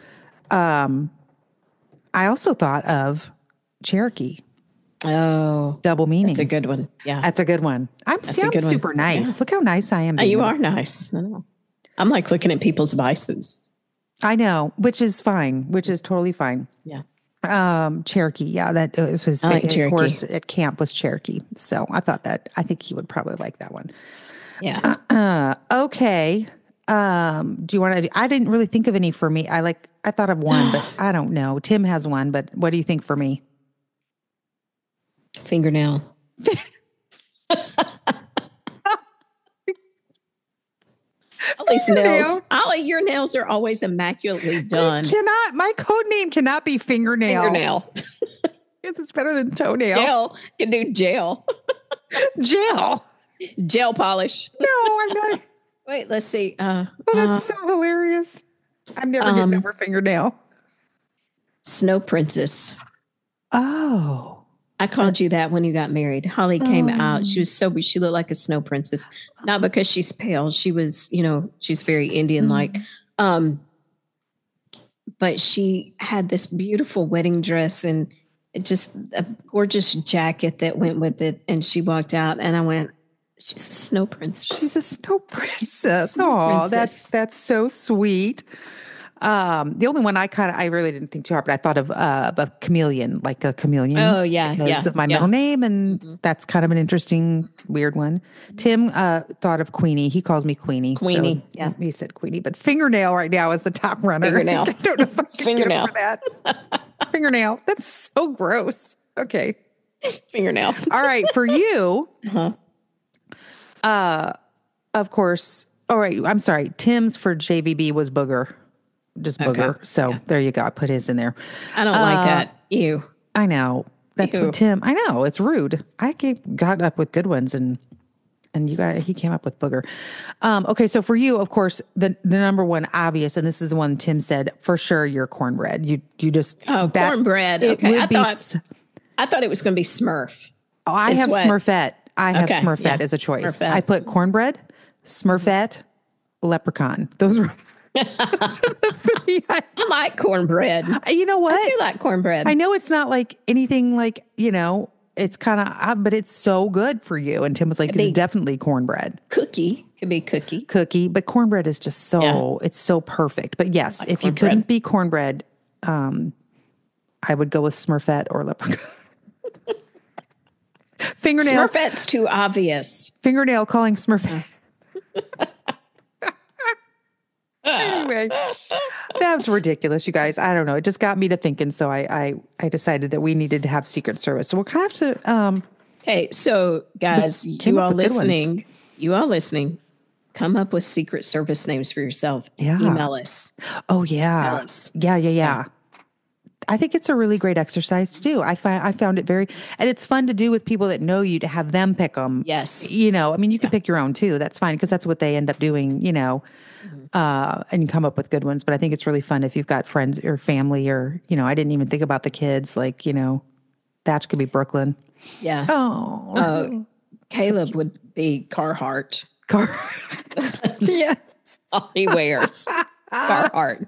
I also thought of Cherokee.
Oh.
Double meaning.
That's a good one. Yeah.
That's a good one. I'm super nice. Yeah. Look how nice I am.
You are nice. I'm like looking at people's vices.
I know, which is fine, which is totally fine.
Yeah.
Cherokee. Yeah, that was his horse at camp was Cherokee. So I think he would probably like that one.
Yeah.
Okay. Do you want to, I didn't really think of any for me. I thought of one, but I don't know. Tim has one, but what do you think for me?
Fingernail. Ollie, your nails are always immaculately done.
My code name cannot be fingernail.
Fingernail.
Yes, it's better than toenail.
Gel. You can do gel.
Gel.
Gel polish.
No, I'm not.
Wait, let's see.
That's so hilarious. I'm never getting over fingernail.
Snow Princess.
Oh.
I called you that when you got married. Holly came out. She was she looked like a snow princess. Not because she's pale. She was, she's very Indian-like. But she had this beautiful wedding dress and just a gorgeous jacket that went with it. And she walked out and I went, she's a snow princess.
She's a snow princess. Oh, that's so sweet. The only one I really didn't think too hard, but I thought of a chameleon, like a chameleon.
Oh, yeah.
Because of my middle name. And that's kind of an interesting, weird one. Tim thought of Queenie. He calls me Queenie.
Queenie.
So yeah. He said Queenie. But fingernail right now is the top runner.
Fingernail.
I don't know if I can get over that. Fingernail. That's so gross. Okay.
Fingernail.
All right. For you, of course. All right. I'm sorry. Tim's for JVB was booger. Just booger. Okay. So there you go. I put his in there.
I don't like that. Ew.
I know. That's what Tim, I know. It's rude. I got up with good ones and he came up with booger. Okay. So for you, of course, the number one obvious, and this is the one Tim said, for sure, you're cornbread. You just.
Cornbread. Okay. I thought it was going to be Smurf.
Oh, I have Smurfette. I have Smurfette as a choice. Smurfette. I put cornbread, Smurfette, leprechaun. Those were the three.
I like cornbread.
You know what?
I do like cornbread.
I know it's not like anything like, it's kind of, but it's so good for you. And Tim was like, it's definitely cornbread.
Cookie. Could be cookie.
Cookie. But cornbread is just it's so perfect. But yes, if you couldn't be cornbread, I would go with Smurfette or leprechaun. Fingernail.
Smurfette's too obvious.
Fingernail calling Smurfette. Anyway, that's ridiculous, you guys. I don't know. It just got me to thinking. So I decided that we needed to have Secret Service. So we'll kind of have to.
Okay, so guys, you all listening, come up with Secret Service names for yourself.
Yeah.
Email us.
Oh yeah.
Email us.
Yeah. I think it's a really great exercise to do. I found it and it's fun to do with people that know you, to have them pick them.
Yes.
You could pick your own too. That's fine because that's what they end up doing, and you come up with good ones. But I think it's really fun if you've got friends or family or, I didn't even think about the kids. Like, Thatch could be Brooklyn.
Yeah.
Oh.
Caleb would be Carhartt.
Yes.
All he wears. Carhartt.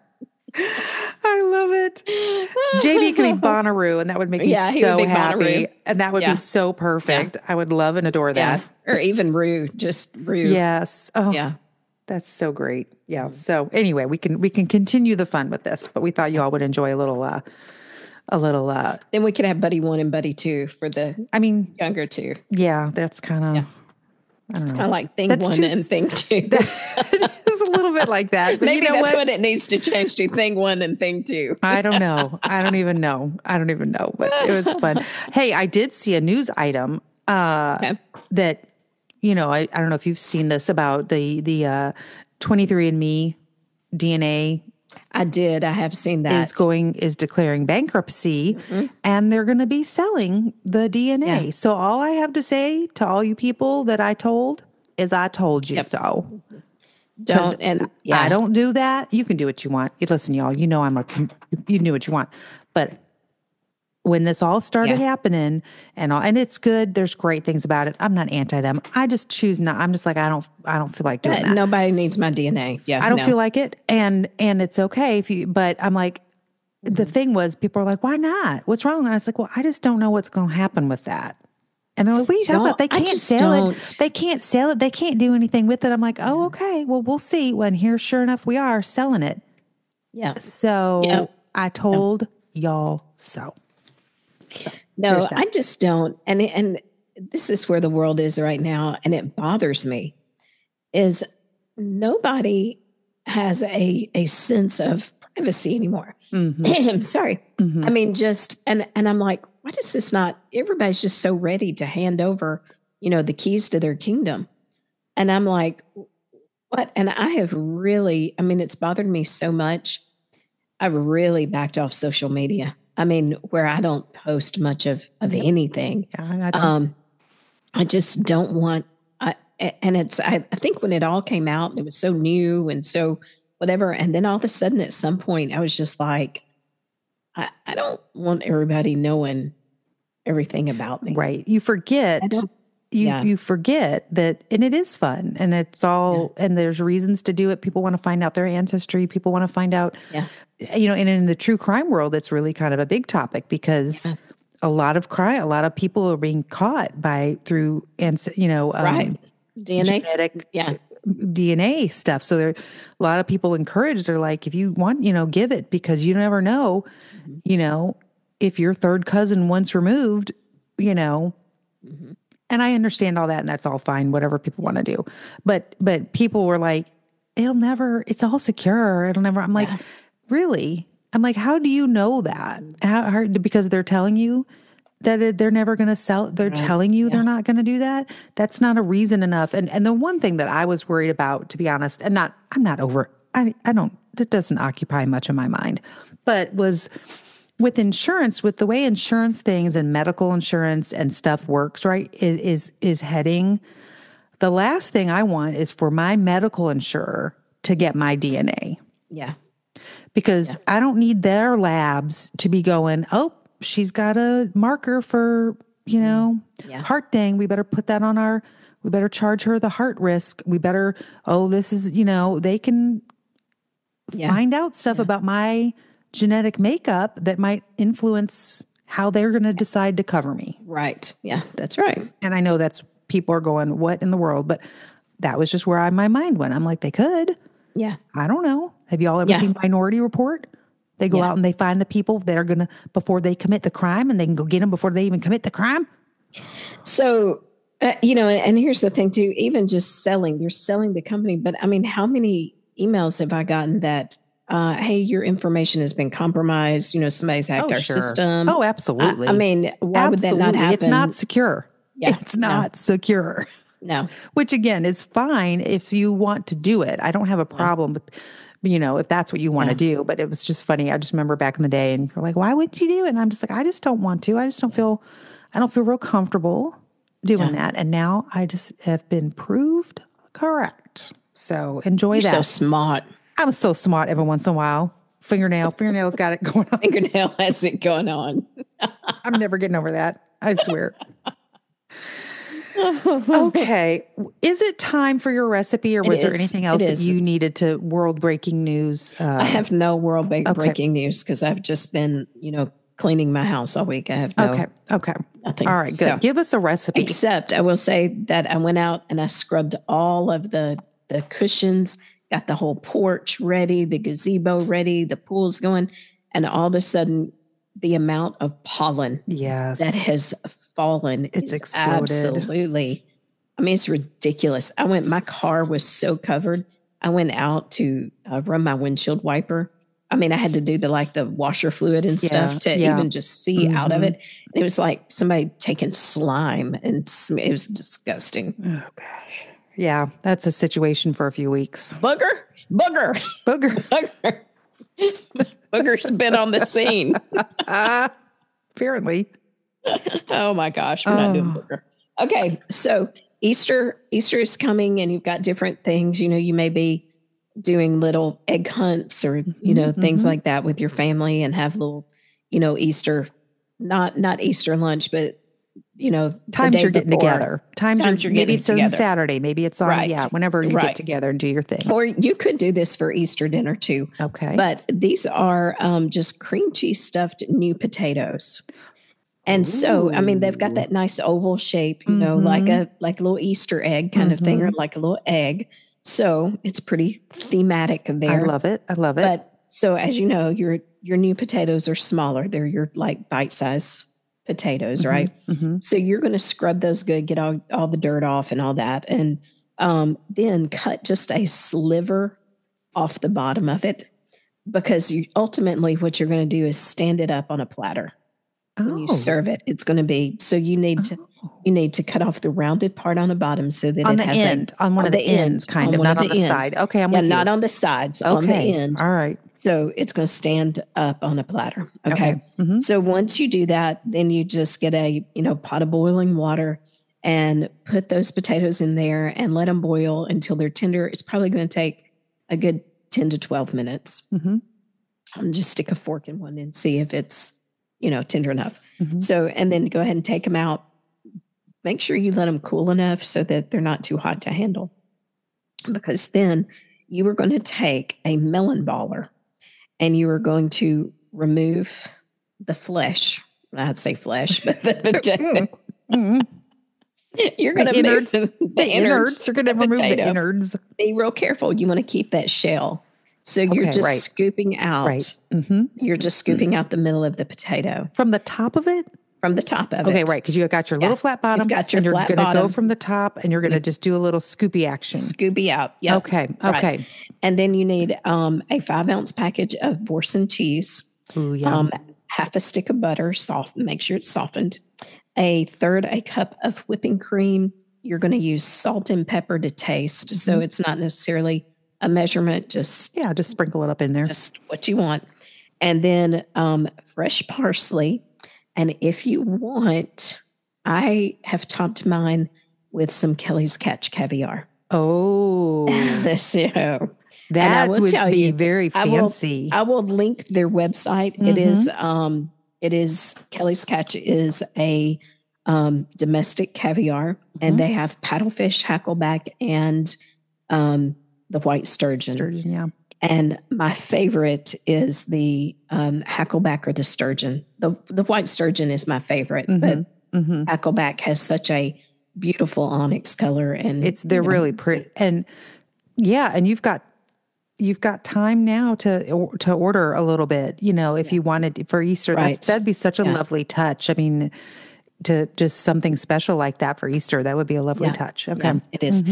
I love it. JB could be Bonnaroo, and that would make me so happy. Bonnaroo. And that would be so perfect. Yeah. I would love and adore that.
Or even Rue, just Rue.
Yes. Oh, yeah. That's so great. Yeah. So anyway, we can continue the fun with this, but we thought you all would enjoy a little.
Then we could have Buddy 1 and Buddy 2 for the younger two.
Yeah, that's kind of.
Yeah. It's kind of like Thing 1 and Thing 2.
It's a little bit like that. But
maybe that's what it needs to change to, Thing 1 and Thing 2.
I don't know. I don't even know. But it was fun. Hey, I did see a news item that, I don't know if you've seen this about the 23andMe DNA.
I did. I have seen that.
Is declaring bankruptcy, and they're going to be selling the DNA. Yeah. So all I have to say to all you people that I told is I told you so. I don't do that. You can do what you want. Listen, y'all, you knew what you want. But when this all started happening and it's good, there's great things about it. I'm not anti them. I just choose not. I'm just like, I don't feel like doing that.
Nobody needs my DNA. Yeah.
I don't feel like it. And it's okay but I'm like, the thing was, people are like, why not? What's wrong? And I was like, well, I just don't know what's going to happen with that. And they're like, what are you talking about? They can't sell it. They can't sell it. They can't do anything with it. I'm like, oh, okay. Well, we'll see. When here, sure enough, we are selling it.
Yeah.
So I told y'all so.
No, I just don't. And this is where the world is right now. And it bothers me is nobody has a sense of privacy anymore. I'm sorry. I mean, and I'm like, why does this not, everybody's just so ready to hand over, the keys to their kingdom. And I'm like, what? And I have really, it's bothered me so much. I've really backed off social media. Where I don't post much of anything. Yeah, I just don't want, and I think when it all came out, it was so new and so whatever. And then all of a sudden at some point I was just like, I don't want everybody knowing everything about me.
Right. You forget, you forget that, and it is fun and it's all, and there's reasons to do it. People want to find out their ancestry. People want to find out, and in the true crime world, it's really kind of a big topic because a lot of people are being caught through DNA, genetic, DNA stuff. So there, a lot of people encouraged. They're like, if you want, give it because you never know, if your third cousin once removed, and I understand all that and that's all fine, whatever people want to do. But people were like, it's all secure. It'll never, I'm like, really? I'm like, how do you know that? Because they're telling you that they're never going to sell. They're telling you they're not going to do that. That's not a reason enough. And the one thing that I was worried about, to be honest, and that doesn't occupy much of my mind, but was with insurance, with the way insurance things and medical insurance and stuff works, right, is heading. The last thing I want is for my medical insurer to get my DNA.
Yeah.
Because I don't need their labs to be going, oh, she's got a marker for, heart thing. We better put that on we better charge her the heart risk. We better, this is, they can find out stuff about my genetic makeup that might influence how they're going to decide to cover me.
Right. Yeah, that's right.
And I know people are going, what in the world? But that was just where my mind went. I'm like, they could.
Yeah.
I don't know. Have you all ever seen Minority Report? They go out and they find the people that are going to, before they commit the crime, and they can go get them before they even commit the crime.
So, and here's the thing too, even just they're selling the company. But how many emails have I gotten that, hey, your information has been compromised. Somebody's hacked our system.
Oh, absolutely.
Why would that not happen?
It's not secure. Yeah, it's not secure.
No.
Which again is fine if you want to do it. I don't have a problem with, if that's what you want to do. But it was just funny. I just remember back in the day and you're like, why wouldn't you do it? And I'm just like, I just don't want to. I don't feel real comfortable doing that. And now I just have been proved correct. So enjoy that.
You're so smart.
I'm so smart every once in a while. Fingernail's got it going on.
Fingernail has it going on.
I'm never getting over that. I swear. Okay. Is it time for your recipe, or was there anything else that you needed to world-breaking news?
I have no world-breaking news because I've just been, cleaning my house all week. I have no nothing.
All right, good. So, give us a recipe.
Except I will say that I went out and I scrubbed all of the cushions, got the whole porch ready, the gazebo ready, the pool's going, and all of a sudden the amount of pollen that has fallen is exploded. Absolutely. It's ridiculous. My car was so covered. I went out to run my windshield wiper. I had to do the washer fluid and stuff to even just see out of it. And it was like somebody taking slime, and it was disgusting.
Oh gosh. Yeah, that's a situation for a few weeks.
Booger. Booger's been on the scene.
Apparently.
Oh my gosh, we're not doing booger. Okay, so Easter is coming, and you've got different things. You may be doing little egg hunts or things like that with your family, and have little Easter, not Easter lunch, but
times you're getting together. Times you're maybe it's on Saturday, maybe it's on whenever you get together and do your thing.
Or you could do this for Easter dinner too.
Okay,
but these are just cream cheese stuffed new potatoes. And so, they've got that nice oval shape, like a little Easter egg kind of thing, or like a little egg. So it's pretty thematic there.
I love it.
But So as you know, your new potatoes are smaller. They're your like bite-sized potatoes, right? So you're going to scrub those good, get all the dirt off and all that. And then cut just a sliver off the bottom of it, because ultimately what you're going to do is stand it up on a platter. When you serve it, it's going to be, so you need to cut off the rounded part on the bottom so that
on
it
the
has
end, on one of the ends, kind of, not on the side. Okay, I'm with you.
Not on the sides, on the end.
All right.
So it's going to stand up on a platter. Okay. So once you do that, then you just get a, pot of boiling water and put those potatoes in there and let them boil until they're tender. It's probably going to take a good 10 to 12 minutes. Just stick a fork in one and see if it's, tender enough. So, and then go ahead and take them out. Make sure you let them cool enough so that they're not too hot to handle. Because then you are going to take a melon baller and you are going to remove the flesh. I'd say flesh, but the potato. You're going to
innards. The innards. You're going to remove the innards.
Be real careful. You want to keep that shell. So you're just scooping out.
Right.
You're just scooping out the middle of the potato.
From the top of it?
From the top of it.
Okay, right. Because you got your little flat bottom.
You've got your flat
bottom. You're going to go from the top and you're going to just do a little scoopy action.
Scoopy out. Yep.
Okay.
Right. And then you need a 5-ounce package of Boursin cheese.
Ooh, yeah.
Half a stick of butter, make sure it's softened. A cup of whipping cream. You're going to use salt and pepper to taste. So it's not necessarily a measurement, just
sprinkle it up in there.
Just what you want. And then fresh parsley. And if you want, I have topped mine with some Kelly's Catch caviar.
Oh.
So
that would be very fancy.
I will link their website. It is Kelly's Catch is a domestic caviar, and they have paddlefish, hackleback, and the white sturgeon.
Yeah.
And my favorite is the hackleback or the sturgeon. The white sturgeon is my favorite, but hackleback has such a beautiful onyx color, and
they're really pretty. And and you've got time now to order a little bit. If you wanted for Easter, that'd be such a lovely touch. I mean, to just something special like that for Easter, that would be a lovely touch. Okay.
Yeah, it is.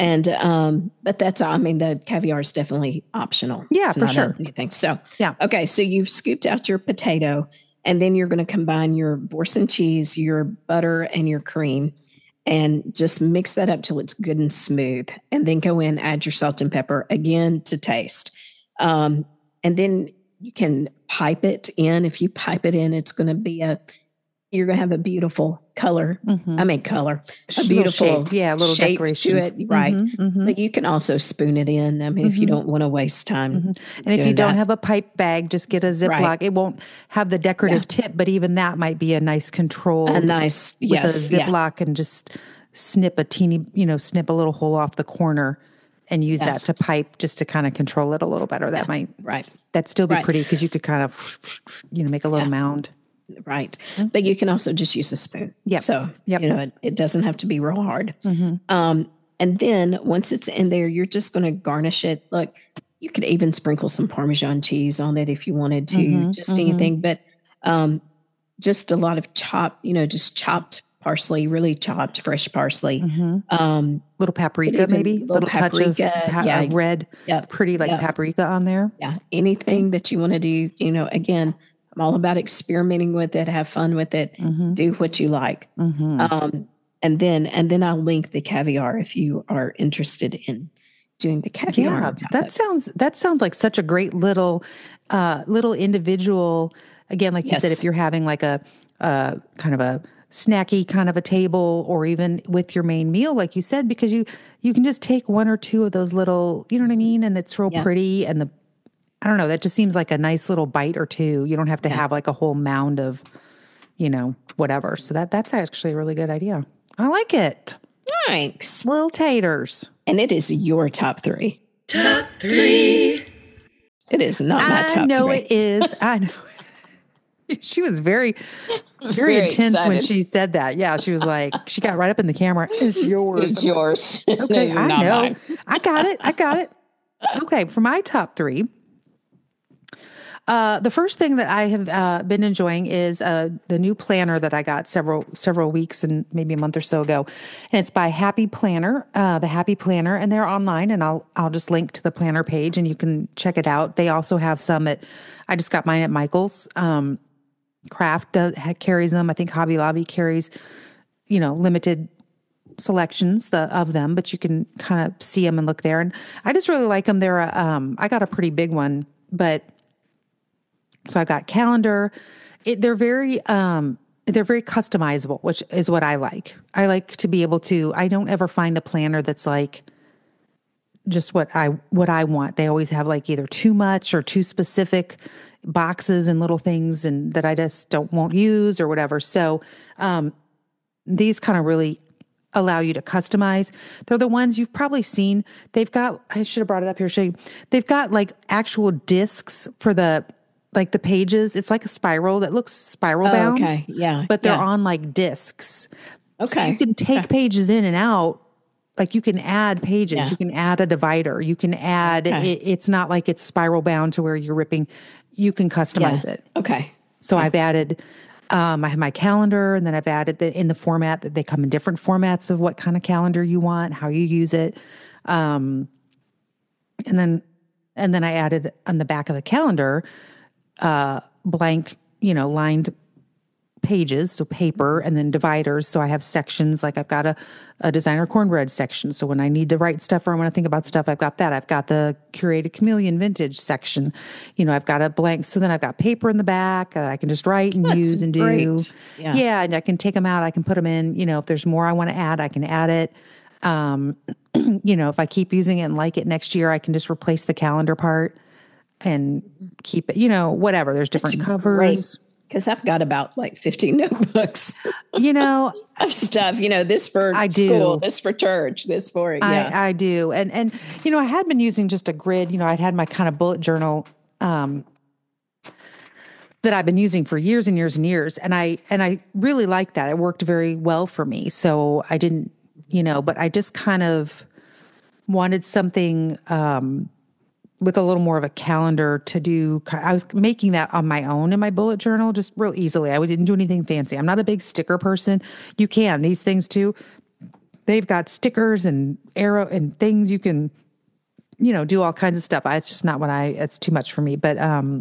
And, but the caviar is definitely optional.
Yeah, for sure.
Anything. So, okay. So you've scooped out your potato, and then you're going to combine your Boursin cheese, your butter, and your cream, and just mix that up till it's good and smooth. And then go in, add your salt and pepper again to taste. And then you can pipe it in. If you pipe it in, it's going to be you're going to have a beautiful color. I mean, a beautiful
shape. Yeah, a little
shape
decoration
to it. Right. But you can also spoon it in. I mean, if you don't want to waste time.
And if you don't have a pipe bag, just get a Ziploc. Right. It won't have the decorative tip, but even that might be a nice control. With a Ziploc and just snip snip a little hole off the corner and use that to pipe just to kind of control it a little better. That might, that'd still be pretty, because you could kind of, make a little mound.
Right. But you can also just use a spoon.
Yeah.
So, it doesn't have to be real hard. And then once it's in there, you're just going to garnish it. Look, you could even sprinkle some Parmesan cheese on it if you wanted to, anything. But just a lot of chopped parsley, really chopped fresh parsley.
Little paprika, maybe? Little touch of red, pretty paprika on there.
Yeah. Anything that you want to do, again, I'm all about experimenting with it, have fun with it, do what you like. And then I'll link the caviar if you are interested in doing the caviar.
Yeah, that sounds like such a great little individual. Again, like you said, if you're having like a kind of a snacky kind of a table, or even with your main meal, like you said, because you can just take one or two of those little, you know what I mean? And it's real pretty, and I don't know, that just seems like a nice little bite or two. You don't have to have like a whole mound of, whatever. So that's actually a really good idea. I like it.
Thanks.
Little taters.
And it is your top 3.
Top 3.
It is not my top 3.
I know it is. I know. She was very, very intense excited when she said that. Yeah, she was like, she got right up in the camera. It's yours.
It's yours.
Okay, I know. Mine. I got it. Okay, for my top 3, The first thing that I have been enjoying is the new planner that I got several weeks and maybe a month or so ago, and it's by Happy Planner, the Happy Planner, and they're online. And I'll just link to the planner page, and you can check it out. They also have some I just got mine at Michael's. Craft carries them. I think Hobby Lobby carries, limited selections of them, but you can kind of see them and look there. And I just really like them. I got a pretty big one, but. So I got calendar. They're very customizable, which is what I like. I like to be able to. I don't ever find a planner that's like just what I want. They always have like either too much or too specific boxes and little things, and that I just won't use or whatever. So these kind of really allow you to customize. They're the ones you've probably seen. They've got. I should have brought it up here. Show you. They've got like actual discs for the pages. It's like a spiral that looks spiral bound.
Okay. Yeah.
But they're on like discs.
Okay.
So you can take pages in and out. Like you can add pages. Yeah. You can add a divider. You can add, it's not like it's spiral bound to where you're ripping. You can customize it.
Okay.
So I've added, I have my calendar, and then I've added in the format that they come in different formats of what kind of calendar you want, how you use it. And then I added on the back of the calendar, blank, lined pages, so paper, and then dividers. So I have sections, like I've got a designer cornbread section. So when I need to write stuff or I want to think about stuff, I've got that. I've got the curated chameleon vintage section. I've got a blank. So then I've got paper in the back that I can just write and use and do. Yeah. And I can take them out. I can put them in, if there's more I want to add, I can add it. If I keep using it and like it next year, I can just replace the calendar part and keep it, whatever. There's different covers.
Because I've got about like 15 notebooks, of stuff, this for school, this for church, this for,
I do. And, I had been using just a grid, I'd had my kind of bullet journal, that I've been using for years and years and years. And I really liked that. It worked very well for me. So I didn't, but I just kind of wanted something, with a little more of a calendar to do. I was making that on my own in my bullet journal, just real easily. I didn't do anything fancy. I'm not a big sticker person. You can, these things too. They've got stickers and arrow and things you can, do all kinds of stuff. It's just not it's too much for me. But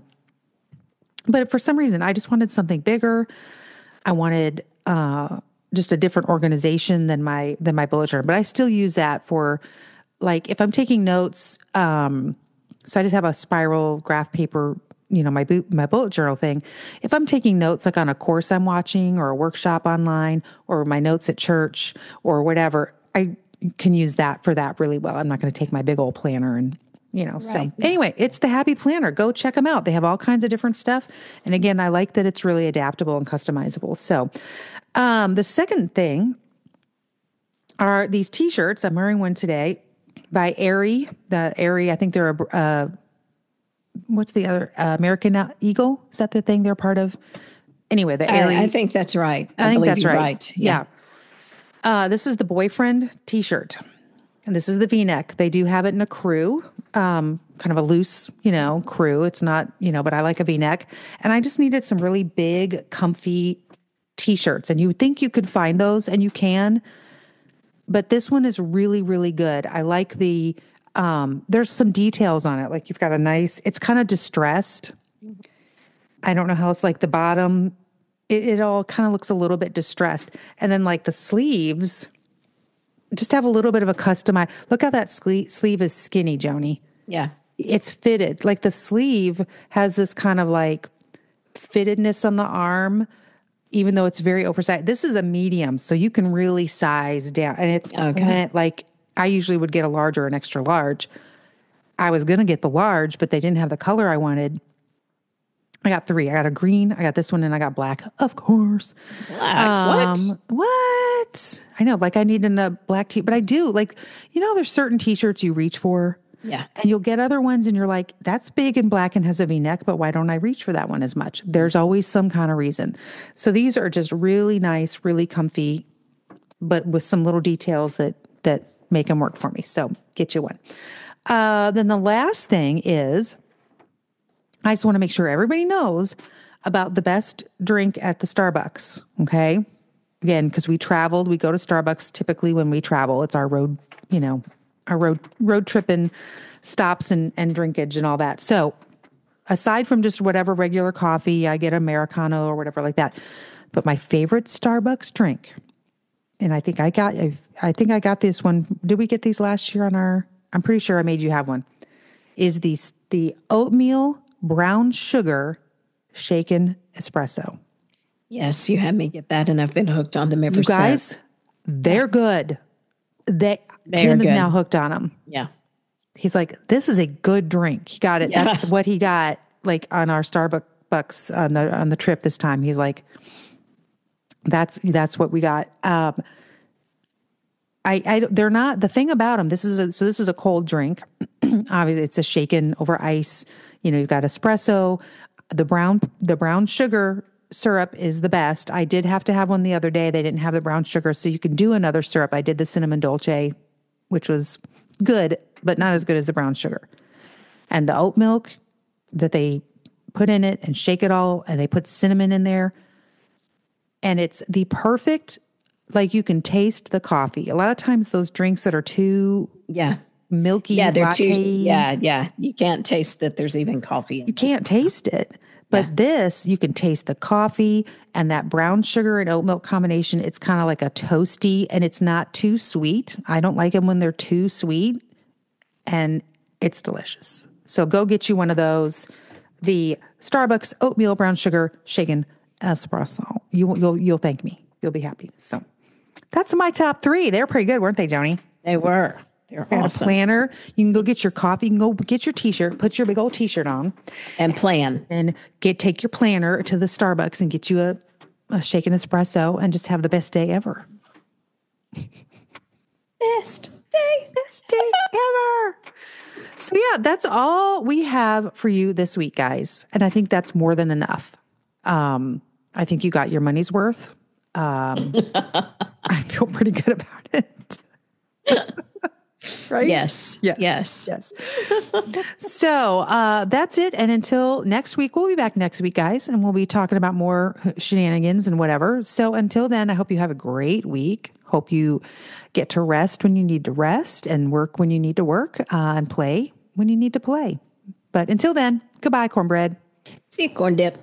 for some reason, I just wanted something bigger. I wanted, just a different organization than my bullet journal. But I still use that for, like, if I'm taking notes, so I just have a spiral graph paper, my bullet journal thing. If I'm taking notes like on a course I'm watching or a workshop online or my notes at church or whatever, I can use that for that really well. I'm not going to take my big old planner and, So anyway, it's the Happy Planner. Go check them out. They have all kinds of different stuff. And again, I like that it's really adaptable and customizable. So the second thing are these t-shirts. I'm wearing one today. By Aerie, I think they're what's the other, American Eagle? Is that the thing they're part of? Anyway, the Aerie.
I think that's right.
I think that's right. Yeah. This is the boyfriend t-shirt, and this is the V-neck. They do have it in a crew, kind of a loose, crew. It's not, but I like a V-neck, and I just needed some really big, comfy t-shirts, and you would think you could find those, and you can. But this one is really, really good. I like there's some details on it. Like you've got it's kind of distressed. I don't know how it's like the bottom. It all kind of looks a little bit distressed. And then like the sleeves just have a little bit of a customized. Look how that sleeve is skinny, Joni.
Yeah.
It's fitted. Like the sleeve has this kind of like fittedness on the arm, even though it's very oversized. This is a medium, so you can really size down. And it's meant like I usually would get a large or an extra large. I was going to get the large, but they didn't have the color I wanted. I got 3. I got a green, I got this one, and I got black, of course.
Black?
What? I know, like I needed a black but I do. Like, there's certain t-shirts you reach for.
Yeah.
And you'll get other ones and you're like, that's big and black and has a V-neck, but why don't I reach for that one as much? There's always some kind of reason. So these are just really nice, really comfy, but with some little details that make them work for me. So get you one. Then the last thing is I just want to make sure everybody knows about the best drink at the Starbucks. Okay. Again, because we traveled, we go to Starbucks typically when we travel. It's our road, our road tripping stops and drinkage and all that. So aside from just whatever regular coffee, I get Americano or whatever like that. But my favorite Starbucks drink, and I think I got this one. Did we get these last year on our? I'm pretty sure I made you have one. Is the oatmeal brown sugar shaken espresso?
Yes, you had me get that, and I've been hooked on them ever since. You guys,
they're good. Tim is now hooked on them.
Yeah.
He's like, this is a good drink. He got it. Yeah. That's what he got like on our Starbucks on the trip this time. He's like, that's what we got. They're not, the thing about them, this is a cold drink. Obviously it's a shaken over ice. You've got espresso, the brown sugar syrup is the best. I did have to have one the other day. They didn't have the brown sugar, so you can do another syrup. I did the cinnamon dolce, which was good, but not as good as the brown sugar. And the oat milk that they put in it and shake it all, and they put cinnamon in there. And it's the perfect, like you can taste the coffee. A lot of times those drinks that are too milky,
they're
latte,
too, you can't taste that there's even coffee in it.
You can't taste it. But this, you can taste the coffee and that brown sugar and oat milk combination. It's kind of like a toasty, and it's not too sweet. I don't like them when they're too sweet, and it's delicious. So go get you one of those. The Starbucks oatmeal brown sugar shaken espresso. You'll thank me. You'll be happy. So that's my top 3. They're pretty good, weren't they, Joni?
They were. They're awesome.
A planner. You can go get your coffee. You can go get your t-shirt. Put your big old t-shirt on.
And plan.
And take your planner to the Starbucks and get you a shaken espresso and just have the best day ever.
Best day
ever. So yeah, that's all we have for you this week, guys. And I think that's more than enough. I think you got your money's worth. I feel pretty good about it. Right?
Yes.
So that's it. And until next week, we'll be back next week, guys, and we'll be talking about more shenanigans and whatever. So until then, I hope you have a great week. Hope you get to rest when you need to rest and work when you need to work and play when you need to play. But until then, goodbye, cornbread.
See you, corn dip.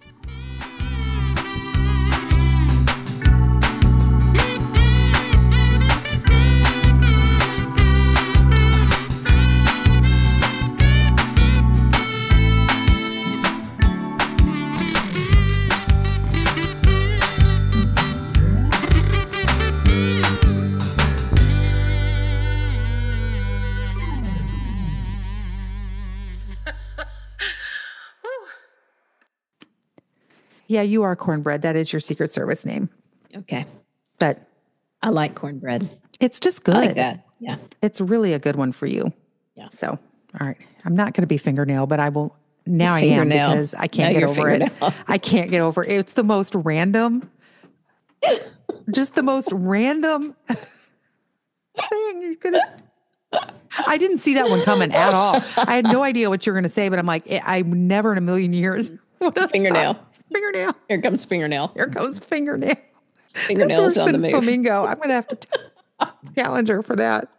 Yeah, you are cornbread. That is your Secret Service name.
Okay.
But
I like cornbread.
It's just good.
I like that. Yeah.
It's really a good one for you.
Yeah.
So, all right. I'm not going to be fingernail, but I will. Now I am, because I can't get over it. I can't get over it. It's the most random, just the most random thing you could have. I didn't see that one coming at all. I had no idea what you were going to say, but I'm like, I never in a million years.
Fingernail.
Fingernail.
Here comes fingernail.
Here comes fingernail.
Fingernails on the move.
Flamingo. I'm going to have to challenge her for that.